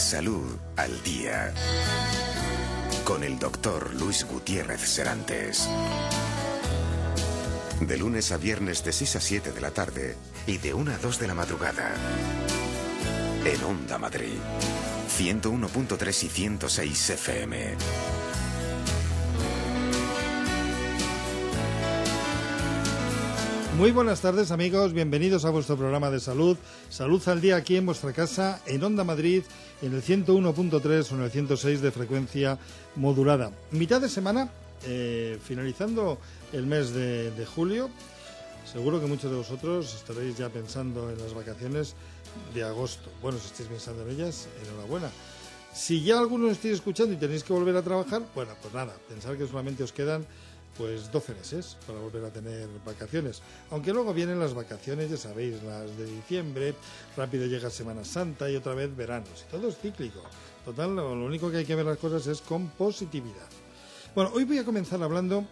Salud al Día, con el doctor Luis Gutiérrez Serantes. De lunes a viernes de 6 a 7 de la tarde y de 1 a 2 de la madrugada. En Onda Madrid, 101.3 y 106 FM. Muy buenas tardes, amigos, bienvenidos a vuestro programa de salud, Salud al Día, aquí en vuestra casa, en Onda Madrid, en el 101.3 o en el 106 de frecuencia modulada. Mitad de semana, finalizando el mes de julio, seguro que muchos de vosotros estaréis ya pensando en las vacaciones de agosto. Bueno, si estáis pensando en ellas, enhorabuena. Si ya algunos estáis escuchando y tenéis que volver a trabajar, bueno, pues nada, pensad que solamente os quedan pues 12 meses para volver a tener vacaciones. Aunque luego vienen las vacaciones, ya sabéis, las de diciembre, rápido llega Semana Santa y otra vez verano. Y todo es cíclico. Total, lo único que hay que ver las cosas es con positividad. Bueno, hoy voy a comenzar hablando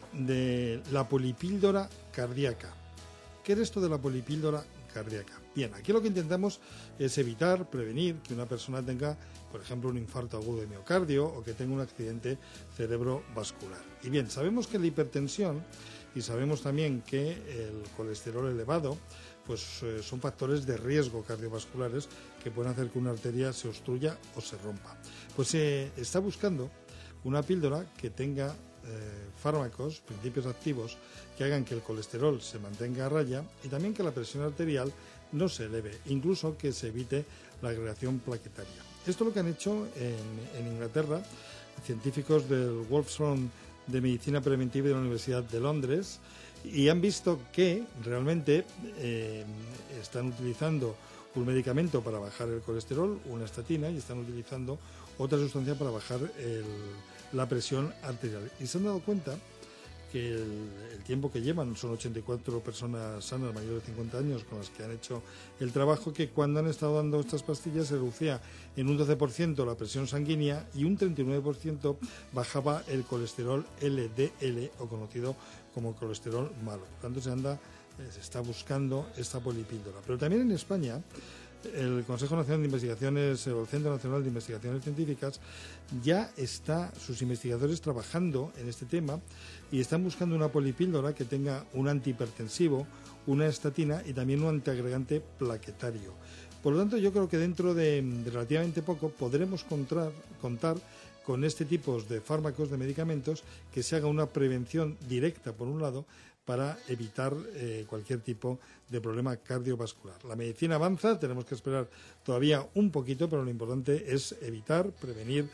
de la polipíldora cardíaca. ¿Qué es esto de la polipíldora cardíaca? Bien, aquí lo que intentamos es evitar, prevenir que una persona tenga, por ejemplo, un infarto agudo de miocardio o que tenga un accidente cerebrovascular. Y bien, sabemos que la hipertensión y sabemos también que el colesterol elevado pues son factores de riesgo cardiovasculares que pueden hacer que una arteria se obstruya o se rompa. Pues se está buscando una píldora que tenga fármacos, principios activos, que hagan que el colesterol se mantenga a raya y también que la presión arterial no se eleve, incluso que se evite la agregación plaquetaria. Esto es lo que han hecho en Inglaterra científicos del Wolfson de Medicina Preventiva de la Universidad de Londres, y han visto que realmente están utilizando un medicamento para bajar el colesterol, una estatina, y están utilizando otra sustancia para bajar la presión arterial. Y se han dado cuenta que el tiempo que llevan, son 84 personas sanas mayores de 50 años con las que han hecho el trabajo, que cuando han estado dando estas pastillas se reducía en un 12% la presión sanguínea y un 39% bajaba el colesterol LDL, o conocido como colesterol malo. Por tanto, se está buscando esta polipíldora. Pero también en España, el Consejo Nacional de Investigaciones, el Centro Nacional de Investigaciones Científicas, ya está sus investigadores trabajando en este tema y están buscando una polipíldora que tenga un antihipertensivo, una estatina y también un antiagregante plaquetario. Por lo tanto, yo creo que dentro de relativamente poco podremos contar con este tipo de fármacos, de medicamentos, que se haga una prevención directa, por un lado, para evitar cualquier tipo de problema cardiovascular. La medicina avanza, tenemos que esperar todavía un poquito, pero lo importante es evitar, prevenir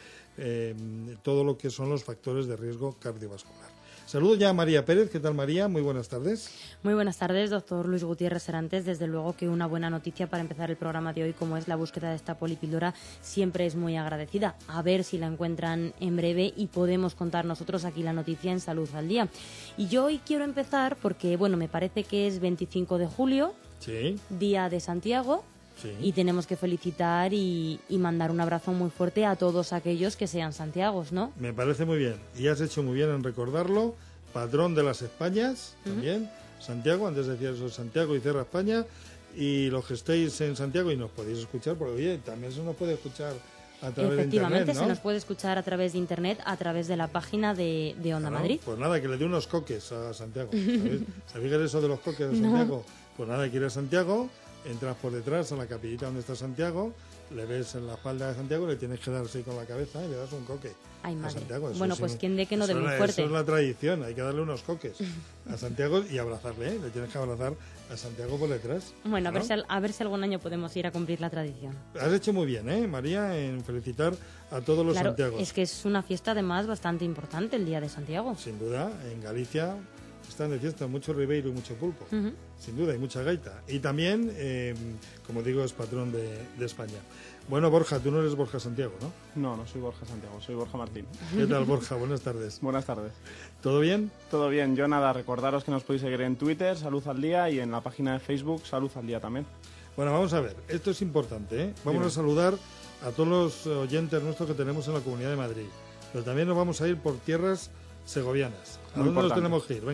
todo lo que son los factores de riesgo cardiovascular. Saludo ya a María Pérez. ¿Qué tal, María? Muy buenas tardes. Muy buenas tardes, doctor Luis Gutiérrez Serantes. Desde luego que una buena noticia para empezar el programa de hoy, como es la búsqueda de esta polipíldora, siempre es muy agradecida. A ver si la encuentran en breve y podemos contar nosotros aquí la noticia en Salud al Día. Y yo hoy quiero empezar porque, bueno, me parece que es 25 de julio, sí, Día de Santiago. Sí. Y tenemos que felicitar y mandar un abrazo muy fuerte a todos aquellos que sean Santiagos, ¿no? Me parece muy bien. Y has hecho muy bien en recordarlo. Patrón de las Españas, también. Santiago, antes decía eso, Santiago y Cierra España. Y los que estéis en Santiago y nos podéis escuchar, porque oye, también se nos puede escuchar a través de Internet, ¿no? Efectivamente, se nos puede escuchar a través de Internet, a través de la página de Onda Madrid. Pues nada, que le dé unos coques a Santiago. ¿Sabéis eso de los coques de Santiago? No. Pues nada, que ir a Santiago, entras por detrás a la capillita donde está Santiago, le ves en la espalda de Santiago, le tienes que dar así con la cabeza y le das un coque. Ay, a Santiago. Bueno, pues quien dé que no dé muy fuerte. Eso es la tradición, hay que darle unos coques a Santiago y abrazarle, le tienes que abrazar a Santiago por detrás. Bueno, ¿no? a ver si algún año podemos ir a cumplir la tradición. Has hecho muy bien, María, en felicitar a todos los Santiagos. Es que es una fiesta además bastante importante el Día de Santiago. Sin duda, en Galicia están de fiesta mucho ribeiro y mucho pulpo, sin duda, y mucha gaita. Y también, como digo, es patrón de España. Bueno, Borja, tú no eres Borja Santiago, ¿no? No, no soy Borja Santiago, soy Borja Martín. ¿Qué tal, Borja? Buenas tardes. Buenas tardes. ¿Todo bien? Todo bien. Yo nada, recordaros que nos podéis seguir en Twitter, Salud al Día, y en la página de Facebook, Salud al Día también. Bueno, vamos a ver, esto es importante, ¿eh? Vamos a saludar a todos los oyentes nuestros que tenemos en la Comunidad de Madrid, pero también nos vamos a ir por tierras segovianas. ¿A dónde nos tenemos que ir? Venga.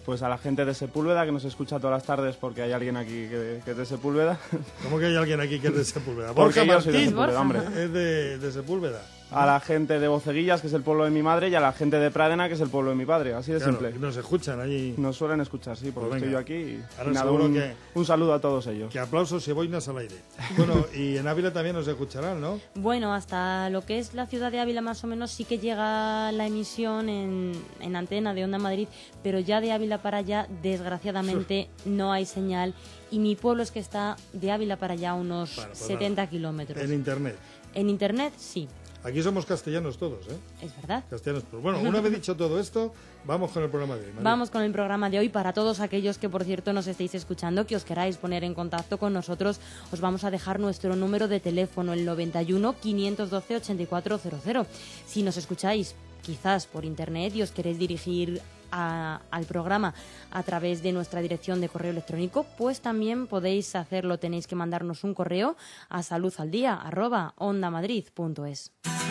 Pues a la gente de Sepúlveda, que nos escucha todas las tardes porque hay alguien aquí que es de Sepúlveda. ¿Cómo que hay alguien aquí que es de Sepúlveda? Porque Borja yo soy de Martín Sepúlveda, hombre. es de Sepúlveda. A la gente de Boceguillas, que es el pueblo de mi madre, y a la gente de Pradena, que es el pueblo de mi padre. Así de Claro, simple. nos escuchan allí. Nos suelen escuchar, sí, porque Pues estoy venga. yo aquí. Y Ahora nada, seguro que- un saludo a todos ellos. Que aplausos y boinas al aire. Bueno, y en Ávila también nos escucharán, ¿no? Bueno, hasta lo que es la ciudad de Ávila más o menos sí que llega la emisión en antena de Onda Madrid, pero ya de Ávila para allá, desgraciadamente, no hay señal. Y mi pueblo es que está de Ávila para allá unos Bueno, pues 70 nada. kilómetros. En internet. En internet, sí, Aquí somos castellanos todos, ¿eh? es verdad. Castellanos puros. Bueno, una vez dicho todo esto, vamos con el programa de hoy. María. Vamos con el programa de hoy. Para todos aquellos que, por cierto, nos estéis escuchando, que os queráis poner en contacto con nosotros, os vamos a dejar nuestro número de teléfono, el 91 512 8400. Si nos escucháis quizás por internet y os queréis dirigir al programa a través de nuestra dirección de correo electrónico, pues también podéis hacerlo. Tenéis que mandarnos un correo a saludaldia@ondamadrid.es.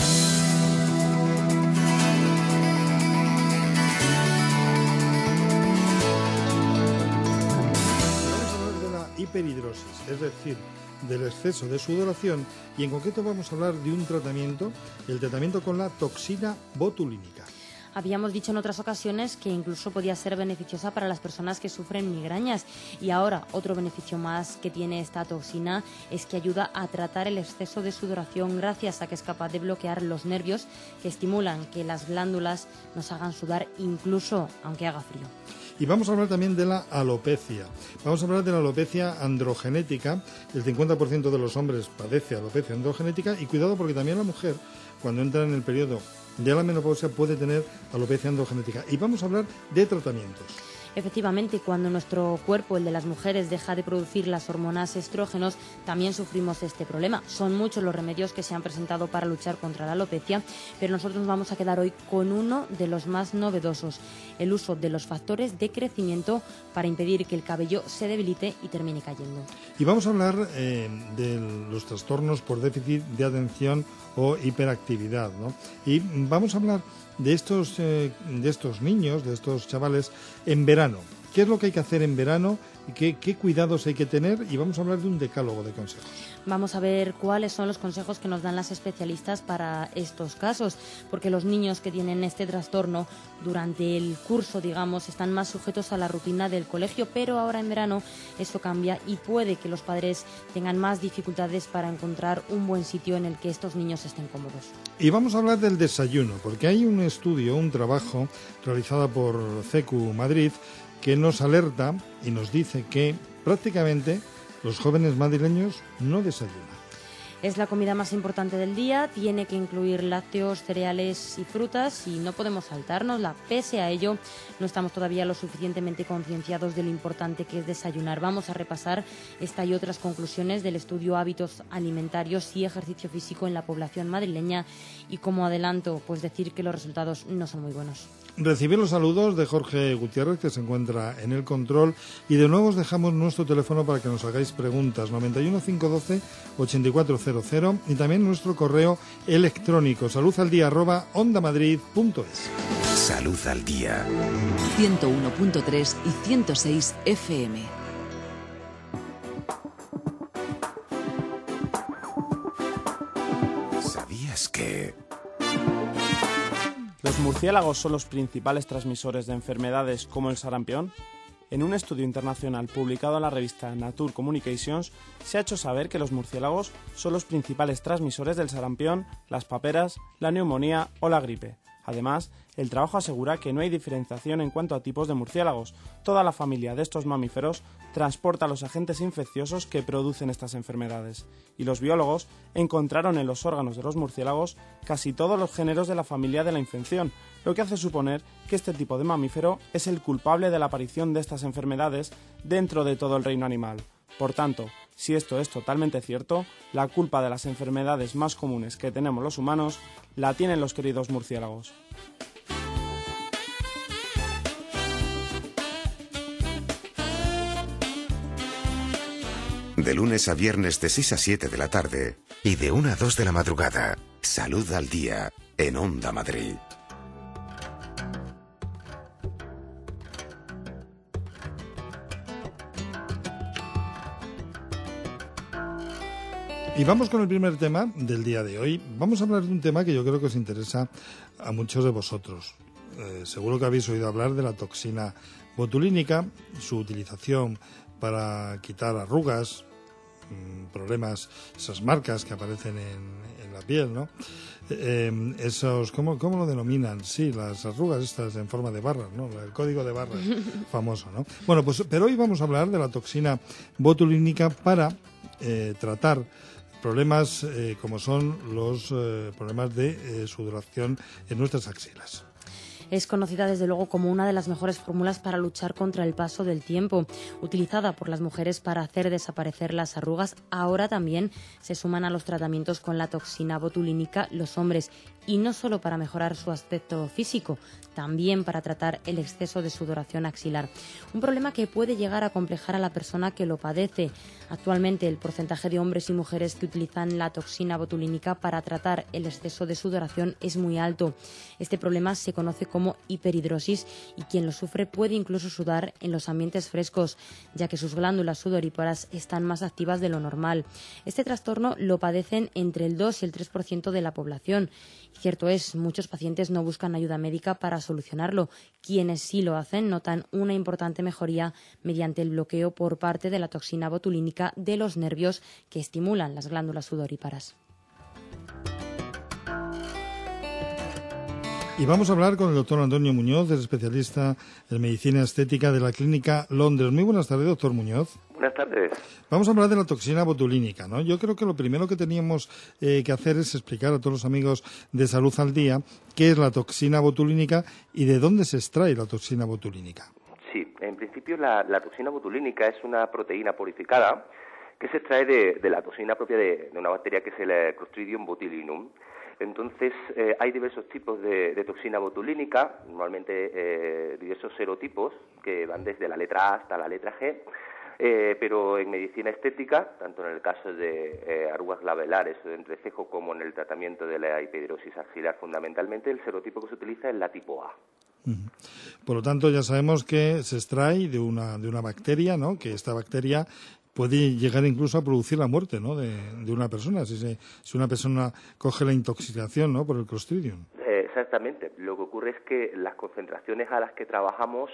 Vamos a hablar de la hiperhidrosis, es decir, del exceso de sudoración, y en concreto vamos a hablar de un tratamiento, el tratamiento con la toxina botulínica. Habíamos dicho en otras ocasiones que incluso podía ser beneficiosa para las personas que sufren migrañas, y ahora otro beneficio más que tiene esta toxina es que ayuda a tratar el exceso de sudoración gracias a que es capaz de bloquear los nervios que estimulan que las glándulas nos hagan sudar incluso aunque haga frío. Y vamos a hablar también de la alopecia. Vamos a hablar de la alopecia androgenética. El 50% de los hombres padece alopecia androgenética, y cuidado porque también la mujer, cuando entra en el periodo de la menopausia, puede tener alopecia androgenética. Y vamos a hablar de tratamientos. Efectivamente, cuando nuestro cuerpo, el de las mujeres, deja de producir las hormonas estrógenos, también sufrimos este problema. Son muchos los remedios que se han presentado para luchar contra la alopecia, pero nosotros nos vamos a quedar hoy con uno de los más novedosos: el uso de los factores de crecimiento para impedir que el cabello se debilite y termine cayendo. Y vamos a hablar de los trastornos por déficit de atención o hiperactividad, ¿no? Y vamos a hablar de estos niños, de estos chavales en verano. ¿Qué es lo que hay que hacer en verano y qué cuidados hay que tener? Y vamos a hablar de un decálogo de consejos. Vamos a ver cuáles son los consejos que nos dan las especialistas para estos casos, porque los niños que tienen este trastorno durante el curso, digamos, están más sujetos a la rutina del colegio, pero ahora en verano esto cambia y puede que los padres tengan más dificultades para encontrar un buen sitio en el que estos niños estén cómodos. Y vamos a hablar del desayuno, porque hay un estudio, un trabajo realizado por CECU Madrid, que nos alerta y nos dice que prácticamente los jóvenes madrileños no desayunan. Es la comida más importante del día, tiene que incluir lácteos, cereales y frutas, y no podemos saltárnosla. Pese a ello, no estamos todavía lo suficientemente concienciados de lo importante que es desayunar. Vamos a repasar esta y otras conclusiones del estudio Hábitos Alimentarios y Ejercicio Físico en la población madrileña, y como adelanto, pues decir que los resultados no son muy buenos. Recibir los saludos de Jorge Gutiérrez, que se encuentra en el control, y de nuevo os dejamos nuestro teléfono para que nos hagáis preguntas, 91 512 8400, y también nuestro correo electrónico saludaldia@ondamadrid.es. Salud al día. 101.3 y 106 FM. ¿Sabías que... ¿Los murciélagos son los principales transmisores de enfermedades como el sarampión? En un estudio internacional publicado en la revista Nature Communications, se ha hecho saber que los murciélagos son los principales transmisores del sarampión, las paperas, la neumonía o la gripe. Además, el trabajo asegura que no hay diferenciación en cuanto a tipos de murciélagos. Toda la familia de estos mamíferos transporta los agentes infecciosos que producen estas enfermedades. Y los biólogos encontraron en los órganos de los murciélagos casi todos los géneros de la familia de la infección, lo que hace suponer que este tipo de mamífero es el culpable de la aparición de estas enfermedades dentro de todo el reino animal. Por tanto, si esto es totalmente cierto, la culpa de las enfermedades más comunes que tenemos los humanos la tienen los queridos murciélagos. De lunes a viernes de 6 a 7 de la tarde y de 1 a 2 de la madrugada. Salud al día en Onda Madrid. Y vamos con el primer tema del día de hoy. Vamos a hablar de un tema que yo creo que os interesa a muchos de vosotros. Seguro que habéis oído hablar de la toxina botulínica, su utilización para quitar arrugas, problemas, esas marcas que aparecen en la piel, ¿no? Esos, ¿cómo lo denominan? Sí, las arrugas estas en forma de barras, ¿no? El código de barras famoso, ¿no? Bueno, pues, pero hoy vamos a hablar de la toxina botulínica para tratar problemas como son los problemas de sudoración en nuestras axilas. Es conocida desde luego como una de las mejores fórmulas para luchar contra el paso del tiempo. Utilizada por las mujeres para hacer desaparecer las arrugas, ahora también se suman a los tratamientos con la toxina botulínica los hombres. Y no solo para mejorar su aspecto físico, también para tratar el exceso de sudoración axilar. Un problema que puede llegar a complejar a la persona que lo padece. Actualmente el porcentaje de hombres y mujeres que utilizan la toxina botulínica para tratar el exceso de sudoración es muy alto. Este problema se conoce como hiperhidrosis y quien lo sufre puede incluso sudar en los ambientes frescos, ya que sus glándulas sudoríparas están más activas de lo normal. Este trastorno lo padecen entre el 2 y el 3% de la población. Cierto es, muchos pacientes no buscan ayuda médica para solucionarlo. Quienes sí lo hacen notan una importante mejoría mediante el bloqueo por parte de la toxina botulínica de los nervios que estimulan las glándulas sudoríparas. Y vamos a hablar con el doctor Antonio Muñoz, es especialista en medicina estética de la Clínica Londres. Muy buenas tardes, doctor Muñoz. Buenas tardes. Vamos a hablar de la toxina botulínica, ¿no? Yo creo que lo primero que teníamos que hacer es explicar a todos los amigos de Salud al Día qué es la toxina botulínica y de dónde se extrae la toxina botulínica. Sí, en principio la toxina botulínica es una proteína purificada que se extrae de la toxina propia de una bacteria que es el Clostridium botulinum. Entonces, hay diversos tipos de toxina botulínica, normalmente diversos serotipos, que van desde la letra A hasta la letra G, pero en medicina estética, tanto en el caso de arrugas labelares o de entrecejo como en el tratamiento de la hiperhidrosis axilar, fundamentalmente el serotipo que se utiliza es la tipo A. Por lo tanto, ya sabemos que se extrae de una bacteria, ¿no? Que esta bacteria puede llegar incluso a producir la muerte, ¿no? de una persona, si una persona coge la intoxicación, ¿no? Por el Clostridium. Exactamente. Lo que ocurre es que las concentraciones a las que trabajamos,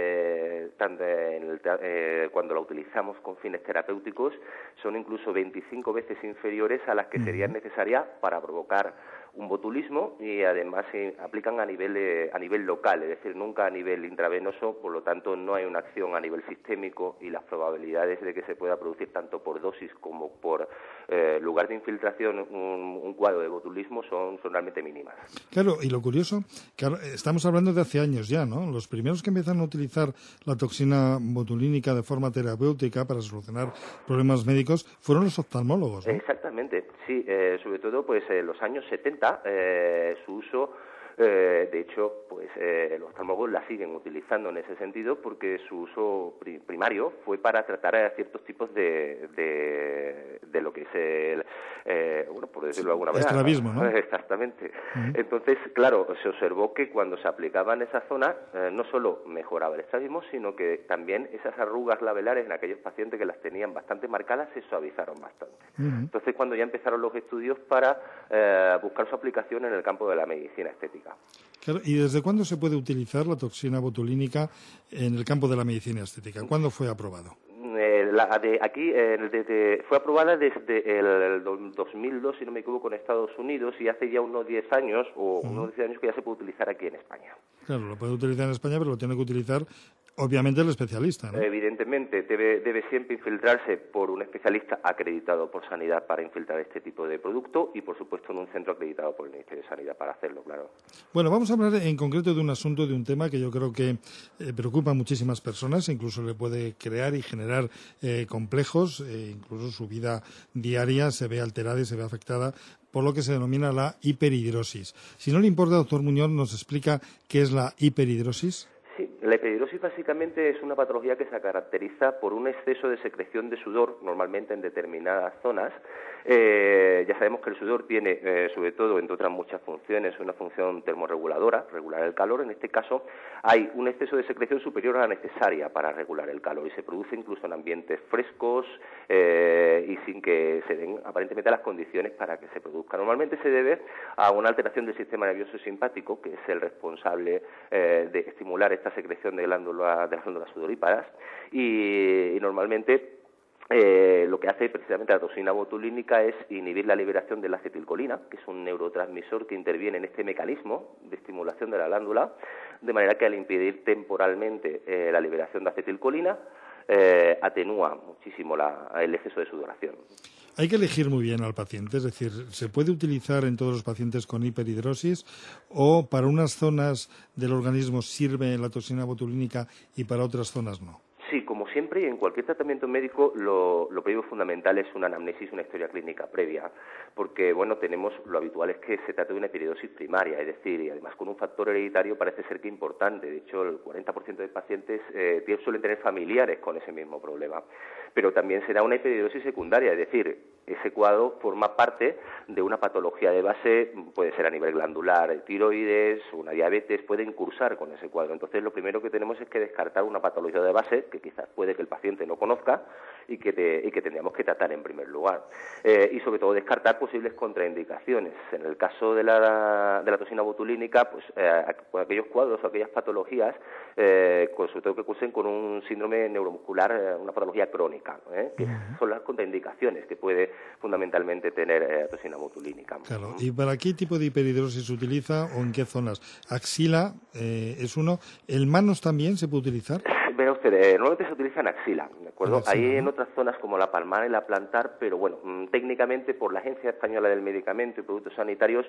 cuando la utilizamos con fines terapéuticos, son incluso 25 veces inferiores a las que serían necesarias para provocar un botulismo, y además se aplican a nivel local, es decir, nunca a nivel intravenoso. Por lo tanto no hay una acción a nivel sistémico, y las probabilidades de que se pueda producir tanto por dosis como por lugar de infiltración un cuadro de botulismo son realmente mínimas. Claro, y lo curioso, que estamos hablando de hace años ya, ¿no? Los primeros que empezaron a utilizar la toxina botulínica de forma terapéutica para solucionar problemas médicos fueron los oftalmólogos, ¿no? Exactamente, sí, sobre todo pues en los años 70 su uso, de hecho, pues los oftalmólogos la siguen utilizando en ese sentido, porque su uso primario fue para tratar ciertos tipos de lo que es por decirlo de alguna manera, estrabismo, ¿no? Exactamente. Entonces, claro, se observó que cuando se aplicaba en esa zona, no solo mejoraba el estrabismo, sino que también esas arrugas labelares en aquellos pacientes que las tenían bastante marcadas se suavizaron bastante. Entonces, cuando ya empezaron los estudios para buscar su aplicación en el campo de la medicina estética. Claro, ¿y desde cuándo se puede utilizar la toxina botulínica en el campo de la medicina estética? ¿Cuándo fue aprobado? Fue aprobada desde el 2002, si no me equivoco, en Estados Unidos, y hace ya unos 10 años que ya se puede utilizar aquí en España. Claro, lo puede utilizar en España, pero lo tiene que utilizar obviamente el especialista, ¿no? Evidentemente, debe siempre infiltrarse por un especialista acreditado por Sanidad para infiltrar este tipo de producto, y por supuesto en un centro acreditado por el Ministerio de Sanidad para hacerlo, claro. Bueno, vamos a hablar en concreto de un asunto, de un tema que yo creo que preocupa a muchísimas personas, incluso le puede crear y generar complejos, incluso su vida diaria se ve alterada y se ve afectada por lo que se denomina la hiperhidrosis. Si no le importa, doctor Muñoz, ¿nos explica qué es la hiperhidrosis? Sí, La epididrosis básicamente es una patología que se caracteriza por un exceso de secreción de sudor, normalmente en determinadas zonas. Ya sabemos que el sudor tiene, sobre todo, entre otras muchas funciones, una función termorreguladora, regular el calor. En este caso, hay un exceso de secreción superior a la necesaria para regular el calor y se produce incluso en ambientes frescos y sin que se den aparentemente las condiciones para que se produzca. Normalmente se debe a una alteración del sistema nervioso simpático, que es el responsable de estimular esta secreción de las glándulas sudoríparas y normalmente lo que hace precisamente la toxina botulínica es inhibir la liberación de la acetilcolina, que es un neurotransmisor que interviene en este mecanismo de estimulación de la glándula, de manera que al impedir temporalmente la liberación de acetilcolina, atenúa muchísimo el exceso de sudoración. Hay que elegir muy bien al paciente, es decir, ¿se puede utilizar en todos los pacientes con hiperhidrosis o para unas zonas del organismo sirve la toxina botulínica y para otras zonas no? Sí, como siempre y en cualquier tratamiento médico, lo previo fundamental es una anamnesis, una historia clínica previa, porque bueno, tenemos lo habitual es que se trata de una epididrosis primaria, es decir, y además con un factor hereditario parece ser que importante. De hecho, el 40% de pacientes suelen tener familiares con ese mismo problema. Pero también será una epididrosis secundaria, es decir, ese cuadro forma parte de una patología de base, puede ser a nivel glandular, tiroides, una diabetes, pueden cursar con ese cuadro. Entonces, lo primero que tenemos es que descartar una patología de base que quizás puede que el paciente no conozca y que tendríamos que tratar en primer lugar. Y sobre todo descartar posibles contraindicaciones. En el caso de la toxina botulínica, pues aquellos cuadros o aquellas patologías, sobre todo que cursen con un síndrome neuromuscular, una patología crónica, que son las contraindicaciones que puede fundamentalmente tener toxina botulínica. Claro. ¿Y para qué tipo de hiperhidrosis se utiliza o en qué zonas? Axila es uno. ¿El manos también se puede utilizar? Vea usted, normalmente se utiliza en axila, ¿de acuerdo? Axila, Hay ¿no? en otras zonas como la palmar y la plantar, pero bueno, técnicamente por la Agencia Española del Medicamento y Productos Sanitarios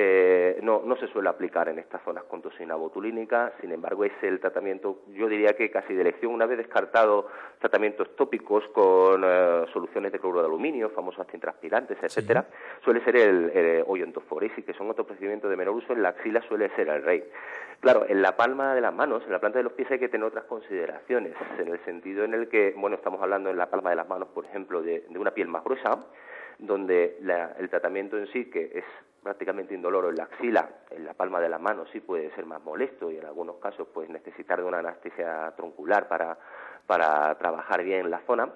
no se suele aplicar en estas zonas con toxina botulínica. Sin embargo, es el tratamiento, yo diría que casi de elección, una vez descartado tratamientos tópicos con soluciones de cloruro de aluminio, famosos antitranspirantes, etcétera, suele ser el oiontoforesis, que son otro procedimiento de menor uso. En la axila suele ser el rey. Claro, en la palma de las manos, en la planta de los pies hay que tener otras consideraciones, en el sentido en el que, bueno, estamos hablando en la palma de las manos, por ejemplo, de una piel más gruesa, donde el tratamiento en sí, que es prácticamente indoloro en la axila, en la palma de las manos sí puede ser más molesto y en algunos casos pues necesitar de una anestesia troncular para trabajar bien la zona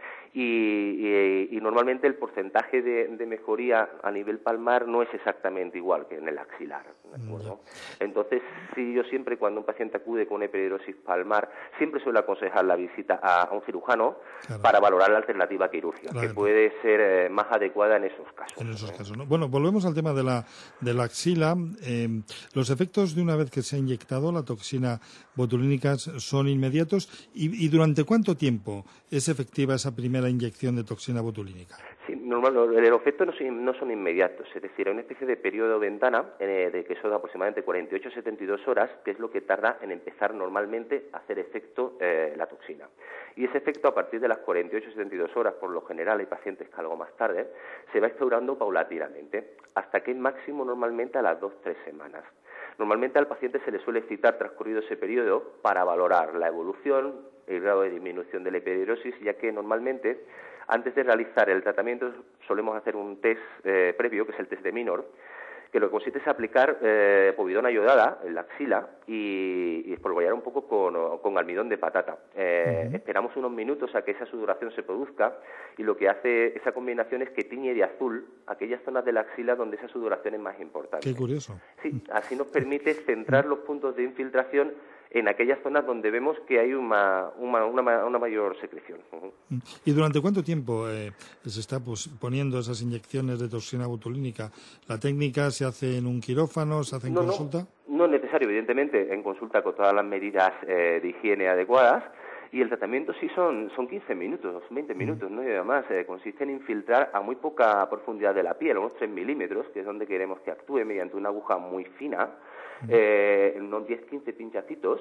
y normalmente el porcentaje de mejoría a nivel palmar no es exactamente igual que en el axilar, ¿de acuerdo? Entonces, sí, yo siempre cuando un paciente acude con una epididrosis palmar, siempre suelo aconsejar la visita a un cirujano para valorar la alternativa quirúrgica, que puede ser más adecuada en esos casos. En esos casos, ¿no? Bueno, volvemos al tema de la axila. Los efectos de una vez que se ha inyectado la toxina botulínica son inmediatos y ¿durante cuánto tiempo es efectiva esa primera inyección de toxina botulínica? Sí, normalmente los efectos no son inmediatos, es decir, hay una especie de periodo ventana de que son aproximadamente 48 a 72 horas, que es lo que tarda en empezar normalmente a hacer efecto la toxina. Y ese efecto a partir de las 48 a 72 horas, por lo general hay pacientes que algo más tarde, se va instaurando paulatinamente, hasta que máximo normalmente a las 2-3 semanas. Normalmente al paciente se le suele citar transcurrido ese periodo para valorar la evolución, el grado de disminución de la epididrosis, ya que normalmente antes de realizar el tratamiento solemos hacer un test previo, que es el test de Minor, que lo que consiste es aplicar povidona iodada en la axila y espolvorear un poco con almidón de patata. Esperamos unos minutos a que esa sudoración se produzca y lo que hace esa combinación es que tiñe de azul aquellas zonas de la axila donde esa sudoración es más importante. Qué curioso. Sí, así nos permite centrar los puntos de infiltración en aquellas zonas donde vemos que hay una mayor secreción. ¿Y durante cuánto tiempo se está poniendo esas inyecciones de toxina botulínica? ¿La técnica se hace en un quirófano, se hace en consulta? No es necesario, evidentemente, en consulta con todas las medidas de higiene adecuadas. Y el tratamiento sí son 15 minutos, 20 minutos, ¿no? Y además consiste en infiltrar a muy poca profundidad de la piel, unos 3 milímetros, que es donde queremos que actúe mediante una aguja muy fina, en unos 10-15 pinchacitos,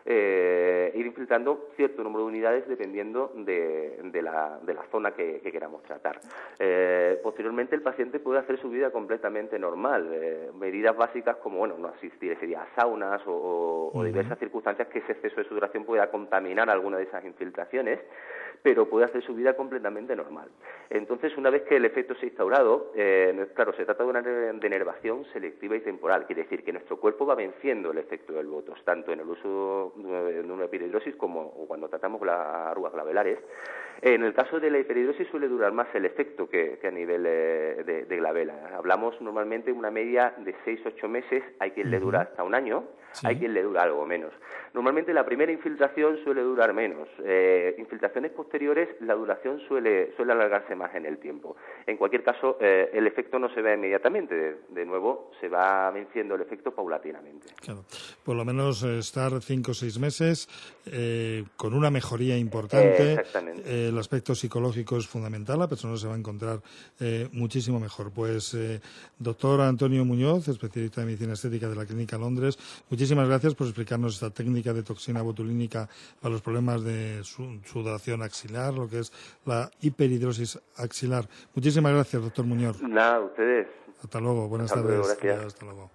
ir infiltrando cierto número de unidades dependiendo de la zona que queramos tratar. Posteriormente el paciente puede hacer su vida completamente normal. Medidas básicas como no asistir ese día a saunas o diversas circunstancias que ese exceso de sudoración pueda contaminar alguna de esas infiltraciones, pero puede hacer su vida completamente normal. Entonces, una vez que el efecto se ha instaurado, claro, se trata de una denervación selectiva y temporal, quiere decir que nuestro cuerpo va venciendo el efecto del Botox, tanto en el uso de una hiperhidrosis como cuando tratamos las arrugas glabelares. En el caso de la hiperhidrosis suele durar más el efecto que a nivel de glabela. Hablamos normalmente de una media de 6-8 meses, hay quien le dura hasta un año, sí. Hay quien le dura algo menos. Normalmente la primera infiltración suele durar menos. Infiltraciones posteriores, la duración suele alargarse más en el tiempo. En cualquier caso, el efecto no se ve inmediatamente. De nuevo, se va venciendo el efecto paulatinamente. Claro. Por lo menos estar 5 o 6 meses con una mejoría importante. Exactamente. El aspecto psicológico es fundamental. La persona se va a encontrar muchísimo mejor. Pues, doctor Antonio Muñoz, especialista de medicina estética de la Clínica Londres, muchísimas gracias por explicarnos esta técnica de toxina botulínica para los problemas de sudoración axilar, lo que es la hiperhidrosis axilar. Muchísimas gracias, doctor Muñoz. Nada, ustedes. Hasta luego, buenas tardes. Luego, gracias. Hasta luego.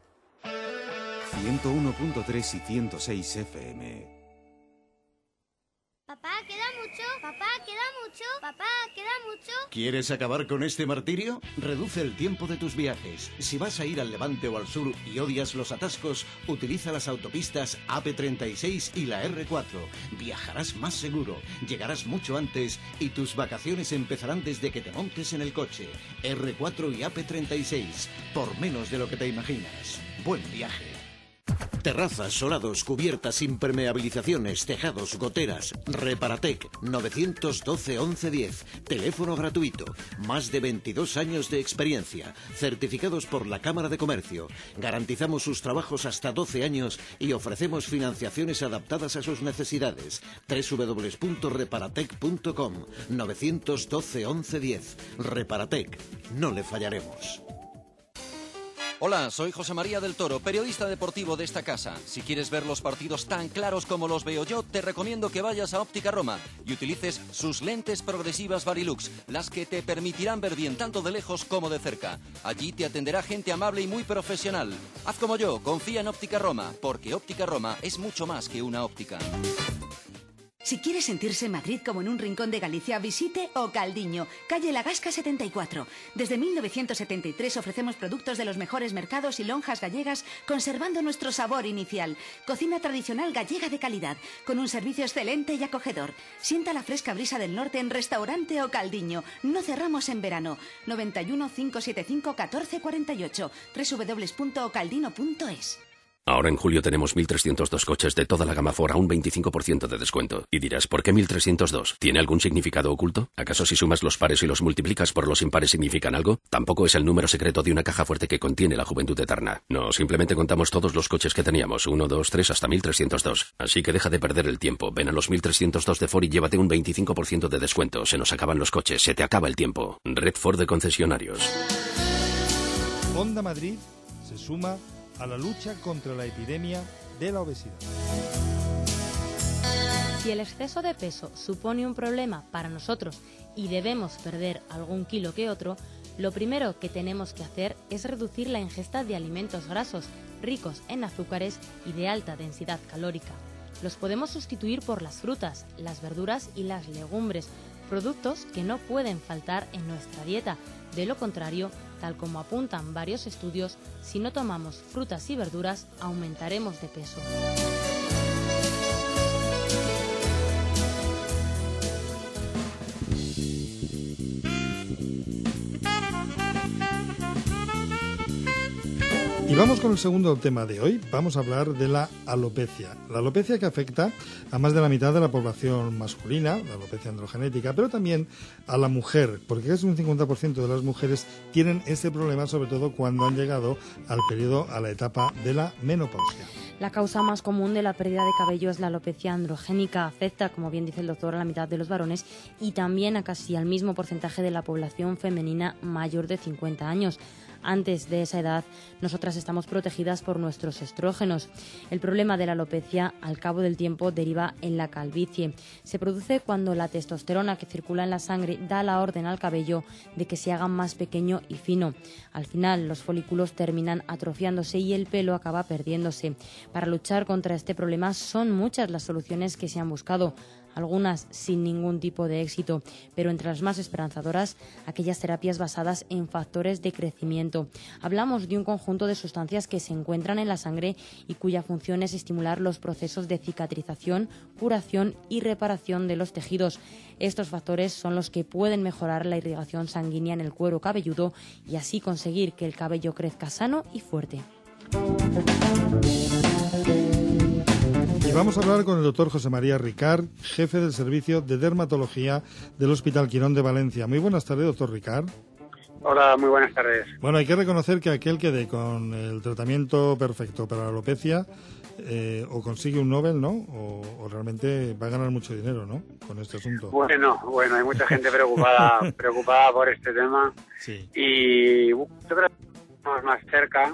101.3 y 106 FM. Papá, ¿queda mucho? Papá, ¿queda mucho? Papá, ¿queda mucho? ¿Quieres acabar con este martirio? Reduce el tiempo de tus viajes. Si vas a ir al levante o al sur y odias los atascos, utiliza las autopistas AP36 y la R4. Viajarás más seguro, llegarás mucho antes y tus vacaciones empezarán desde que te montes en el coche. R4 y AP36, por menos de lo que te imaginas. Buen viaje. Terrazas, solados, cubiertas, impermeabilizaciones, tejados, goteras. Reparatec 912 1110. Teléfono gratuito. Más de 22 años de experiencia. Certificados por la Cámara de Comercio. Garantizamos sus trabajos hasta 12 años y ofrecemos financiaciones adaptadas a sus necesidades. www.reparatec.com 912 1110. Reparatec. No le fallaremos. Hola, soy José María del Toro, periodista deportivo de esta casa. Si quieres ver los partidos tan claros como los veo yo, te recomiendo que vayas a Óptica Roma y utilices sus lentes progresivas Varilux, las que te permitirán ver bien tanto de lejos como de cerca. Allí te atenderá gente amable y muy profesional. Haz como yo, confía en Óptica Roma, porque Óptica Roma es mucho más que una óptica. Si quiere sentirse en Madrid como en un rincón de Galicia, visite O Caldiño, calle La Gasca 74. Desde 1973 ofrecemos productos de los mejores mercados y lonjas gallegas, conservando nuestro sabor inicial. Cocina tradicional gallega de calidad, con un servicio excelente y acogedor. Sienta la fresca brisa del norte en Restaurante O Caldiño. No cerramos en verano. 91 575 1448. www.ocaldino.es. Ahora en julio tenemos 1.302 coches de toda la gama Ford a un 25% de descuento. Y dirás, ¿por qué 1.302? ¿Tiene algún significado oculto? ¿Acaso si sumas los pares y los multiplicas por los impares significan algo? Tampoco es el número secreto de una caja fuerte que contiene la juventud eterna. No, simplemente contamos todos los coches que teníamos, 1, 2, 3 hasta 1.302. Así que deja de perder el tiempo. Ven a los 1.302 de Ford y llévate un 25% de descuento. Se nos acaban los coches, se te acaba el tiempo. Red Ford de concesionarios. Onda Madrid se suma a la lucha contra la epidemia de la obesidad. Si el exceso de peso supone un problema para nosotros y debemos perder algún kilo que otro, lo primero que tenemos que hacer es reducir la ingesta de alimentos grasos, ricos en azúcares y de alta densidad calórica. Los podemos sustituir por las frutas, las verduras y las legumbres, productos que no pueden faltar en nuestra dieta. De lo contrario, tal como apuntan varios estudios, si no tomamos frutas y verduras, aumentaremos de peso. Y vamos con el segundo tema de hoy. Vamos a hablar de la alopecia. La alopecia que afecta a más de la mitad de la población masculina, la alopecia androgenética, pero también a la mujer, porque casi un 50% de las mujeres tienen este problema, sobre todo cuando han llegado al periodo, a la etapa de la menopausia. La causa más común de la pérdida de cabello es la alopecia androgénica. Afecta, como bien dice el doctor, a la mitad de los varones y también a casi al mismo porcentaje de la población femenina mayor de 50 años. Antes de esa edad, nosotras estamos protegidas por nuestros estrógenos. El problema de la alopecia, al cabo del tiempo, deriva en la calvicie. Se produce cuando la testosterona que circula en la sangre da la orden al cabello de que se haga más pequeño y fino. Al final, los folículos terminan atrofiándose y el pelo acaba perdiéndose. Para luchar contra este problema son muchas las soluciones que se han buscado, algunas sin ningún tipo de éxito, pero entre las más esperanzadoras, aquellas terapias basadas en factores de crecimiento. Hablamos de un conjunto de sustancias que se encuentran en la sangre y cuya función es estimular los procesos de cicatrización, curación y reparación de los tejidos. Estos factores son los que pueden mejorar la irrigación sanguínea en el cuero cabelludo y así conseguir que el cabello crezca sano y fuerte. Y vamos a hablar con el doctor José María Ricart, jefe del Servicio de Dermatología del Hospital Quirón de Valencia. Muy buenas tardes, doctor Ricart. Hola, muy buenas tardes. Bueno, hay que reconocer que aquel que dé con el tratamiento perfecto para la alopecia o consigue un Nobel, ¿no? O realmente va a ganar mucho dinero, ¿no? Con este asunto. Bueno, hay mucha gente preocupada por este tema. Sí. Y yo creo que estamos más cerca.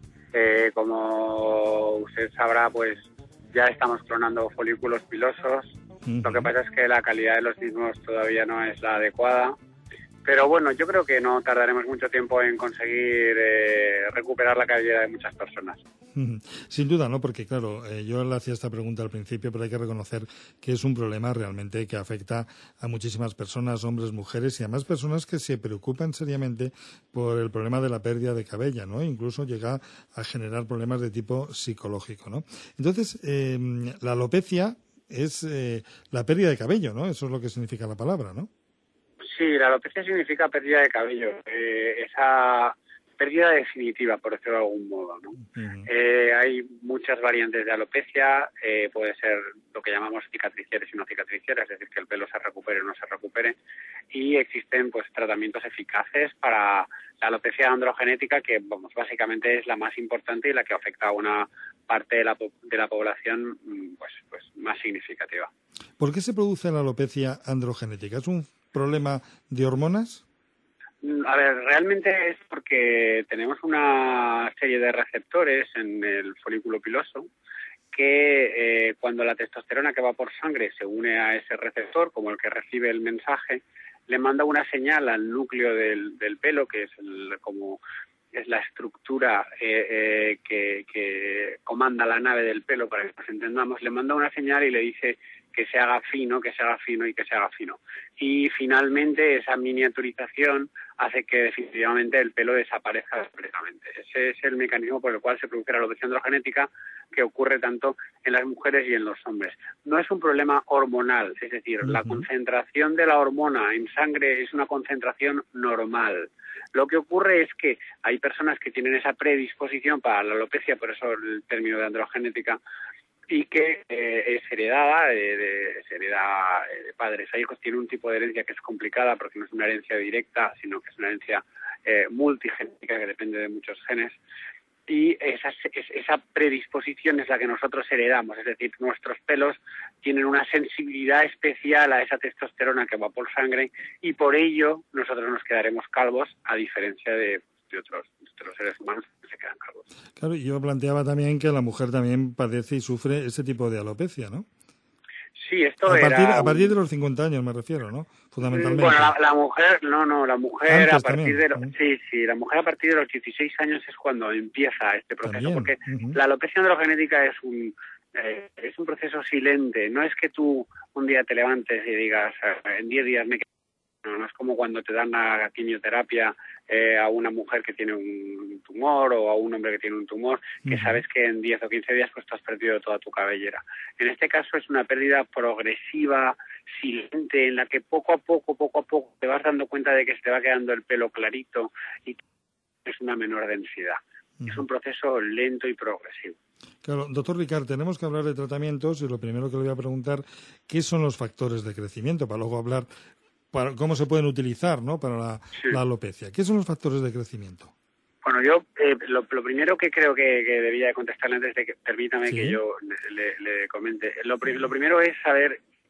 Como usted sabrá, pues ya estamos clonando folículos pilosos. Lo que pasa es que la calidad de los mismos todavía no es la adecuada. Pero bueno, yo creo que no tardaremos mucho tiempo en conseguir recuperar la cabellera de muchas personas. Sin duda, ¿no? Porque claro, yo le hacía esta pregunta al principio, pero hay que reconocer que es un problema realmente que afecta a muchísimas personas, hombres, mujeres y además personas que se preocupan seriamente por el problema de la pérdida de cabello, ¿no? Incluso llega a generar problemas de tipo psicológico, ¿no? Entonces, la alopecia es la pérdida de cabello, ¿no? Eso es lo que significa la palabra, ¿no? Sí, la alopecia significa pérdida de cabello, esa pérdida definitiva, por decirlo de algún modo, ¿no? Hay muchas variantes de alopecia, puede ser lo que llamamos cicatriciales y no cicatriciales, es decir, que el pelo se recupere o no se recupere, y existen pues tratamientos eficaces para la alopecia androgenética, que vamos, básicamente es la más importante y la que afecta a una parte de la población pues más significativa. ¿Por qué se produce la alopecia androgenética? ¿Es un problema de hormonas? A ver, realmente es porque tenemos una serie de receptores en el folículo piloso que cuando la testosterona que va por sangre se une a ese receptor, como el que recibe el mensaje, le manda una señal al núcleo del pelo, que es es la estructura que comanda la nave del pelo, para que nos entendamos, le manda una señal y le dice que se haga fino, que se haga fino y que se haga fino. Y finalmente esa miniaturización hace que definitivamente el pelo desaparezca completamente. Ese es el mecanismo por el cual se produce la alopecia androgenética, que ocurre tanto en las mujeres y en los hombres. No es un problema hormonal, es decir, la concentración de la hormona en sangre es una concentración normal. Lo que ocurre es que hay personas que tienen esa predisposición para la alopecia, por eso el término de androgenética, y que es heredada, se hereda de padres a hijos. Tiene un tipo de herencia que es complicada porque no es una herencia directa, sino que es una herencia multigenética que depende de muchos genes. Y esa predisposición es la que nosotros heredamos, es decir, nuestros pelos tienen una sensibilidad especial a esa testosterona que va por sangre y por ello nosotros nos quedaremos calvos, a diferencia de los seres humanos que se quedan calvos. Claro, yo planteaba también que la mujer también padece y sufre ese tipo de alopecia, ¿no? Sí, esto a partir de los 50 años me refiero, ¿no? Fundamentalmente. Bueno, la mujer, la mujer antes a partir también. la mujer a partir de los 16 años es cuando empieza este proceso, También. porque la alopecia androgenética es un proceso silente. No es que tú un día te levantes y digas, en 10 días me quedo. No es como cuando te dan la quimioterapia a una mujer que tiene un tumor o a un hombre que tiene un tumor, que sabes que en 10 o 15 días pues tú has perdido toda tu cabellera. En este caso es una pérdida progresiva, silente, en la que poco a poco te vas dando cuenta de que se te va quedando el pelo clarito y es una menor densidad. Es un proceso lento y progresivo. Claro, doctor Ricart, tenemos que hablar de tratamientos y lo primero que le voy a preguntar, ¿qué son los factores de crecimiento? Para luego hablar cómo se pueden utilizar, ¿no?, para la alopecia. ¿Qué son los factores de crecimiento? Bueno, yo lo primero que creo que debía de contestarle antes de que permítame que yo le comente. Lo primero es saber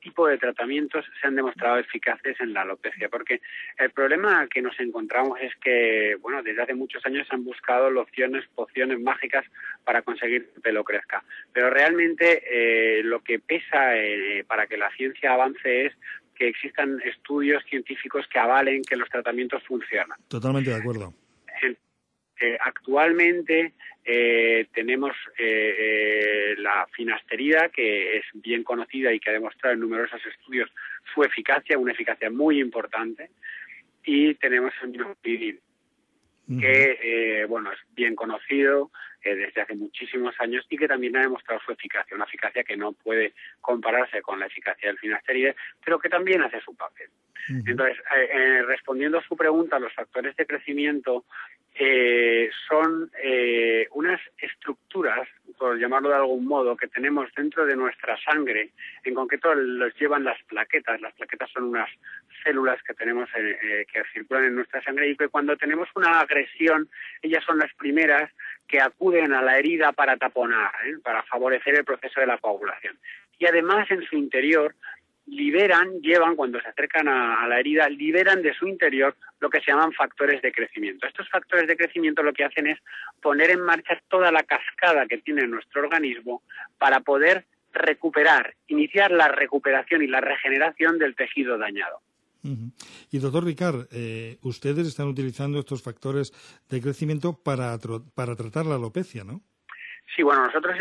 tipo de tratamientos se han demostrado eficaces en la alopecia, porque el problema que nos encontramos es que, bueno, desde hace muchos años se han buscado lociones, pociones mágicas para conseguir que el pelo crezca, pero realmente lo que pesa para que la ciencia avance es que existan estudios científicos que avalen que los tratamientos funcionan. Totalmente de acuerdo. Actualmente tenemos la finasterida, que es bien conocida y que ha demostrado en numerosos estudios su eficacia, una eficacia muy importante, y tenemos el minoxidil, que bueno, es bien conocido desde hace muchísimos años y que también ha demostrado su eficacia, una eficacia que no puede compararse con la eficacia del finasteride, pero que también hace su papel. Entonces, respondiendo a su pregunta, los factores de crecimiento son unas estructuras, por llamarlo de algún modo, que tenemos dentro de nuestra sangre. En concreto los llevan las plaquetas. Las plaquetas son unas células que tenemos que circulan en nuestra sangre y que cuando tenemos una agresión, ellas son las primeras que acuden a la herida para taponar, para favorecer el proceso de la coagulación. Y además en su interior llevan cuando se acercan a la herida, liberan de su interior lo que se llaman factores de crecimiento. Estos factores de crecimiento lo que hacen es poner en marcha toda la cascada que tiene nuestro organismo para poder iniciar la recuperación y la regeneración del tejido dañado. Y doctor Ricard, ustedes están utilizando estos factores de crecimiento para tratar la alopecia, ¿no? Sí, bueno, nosotros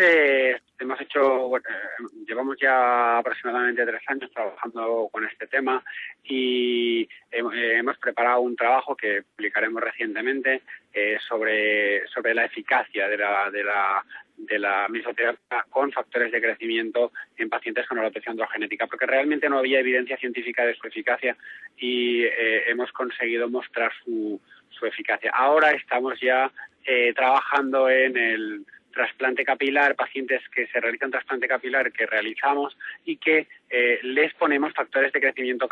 llevamos ya aproximadamente 3 años trabajando con este tema y hemos preparado un trabajo que publicaremos recientemente sobre la eficacia de la mesoterapia con factores de crecimiento en pacientes con alopecia androgenética, porque realmente no había evidencia científica de su eficacia y hemos conseguido mostrar su eficacia. Ahora estamos ya trabajando en el trasplante capilar, pacientes que se realizan trasplante capilar que realizamos y que les ponemos factores de crecimiento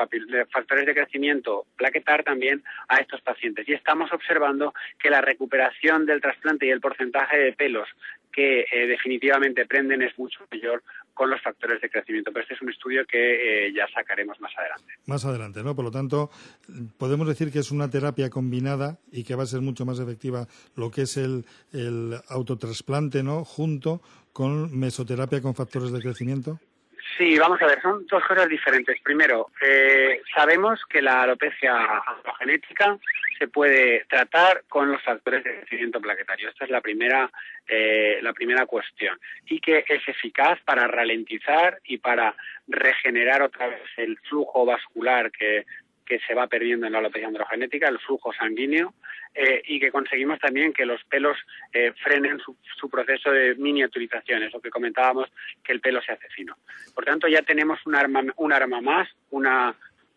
plaquetar también a estos pacientes. Y estamos observando que la recuperación del trasplante y el porcentaje de pelos que definitivamente prenden es mucho mayor con los factores de crecimiento. Pero este es un estudio que ya sacaremos más adelante. Más adelante, ¿no? Por lo tanto, podemos decir que es una terapia combinada y que va a ser mucho más efectiva lo que es el autotrasplante, ¿no? Junto con mesoterapia con factores de crecimiento. Sí, vamos a ver, son 2 cosas diferentes. Primero, sabemos que la alopecia androgenética se puede tratar con los factores de crecimiento plaquetario. Esta es la primera cuestión. Y que es eficaz para ralentizar y para regenerar otra vez el flujo vascular que se va perdiendo en la alopecia androgenética, el flujo sanguíneo, y que conseguimos también que los pelos frenen su proceso de miniaturización, eso que comentábamos, que el pelo se hace fino. Por tanto, ya tenemos un arma más, una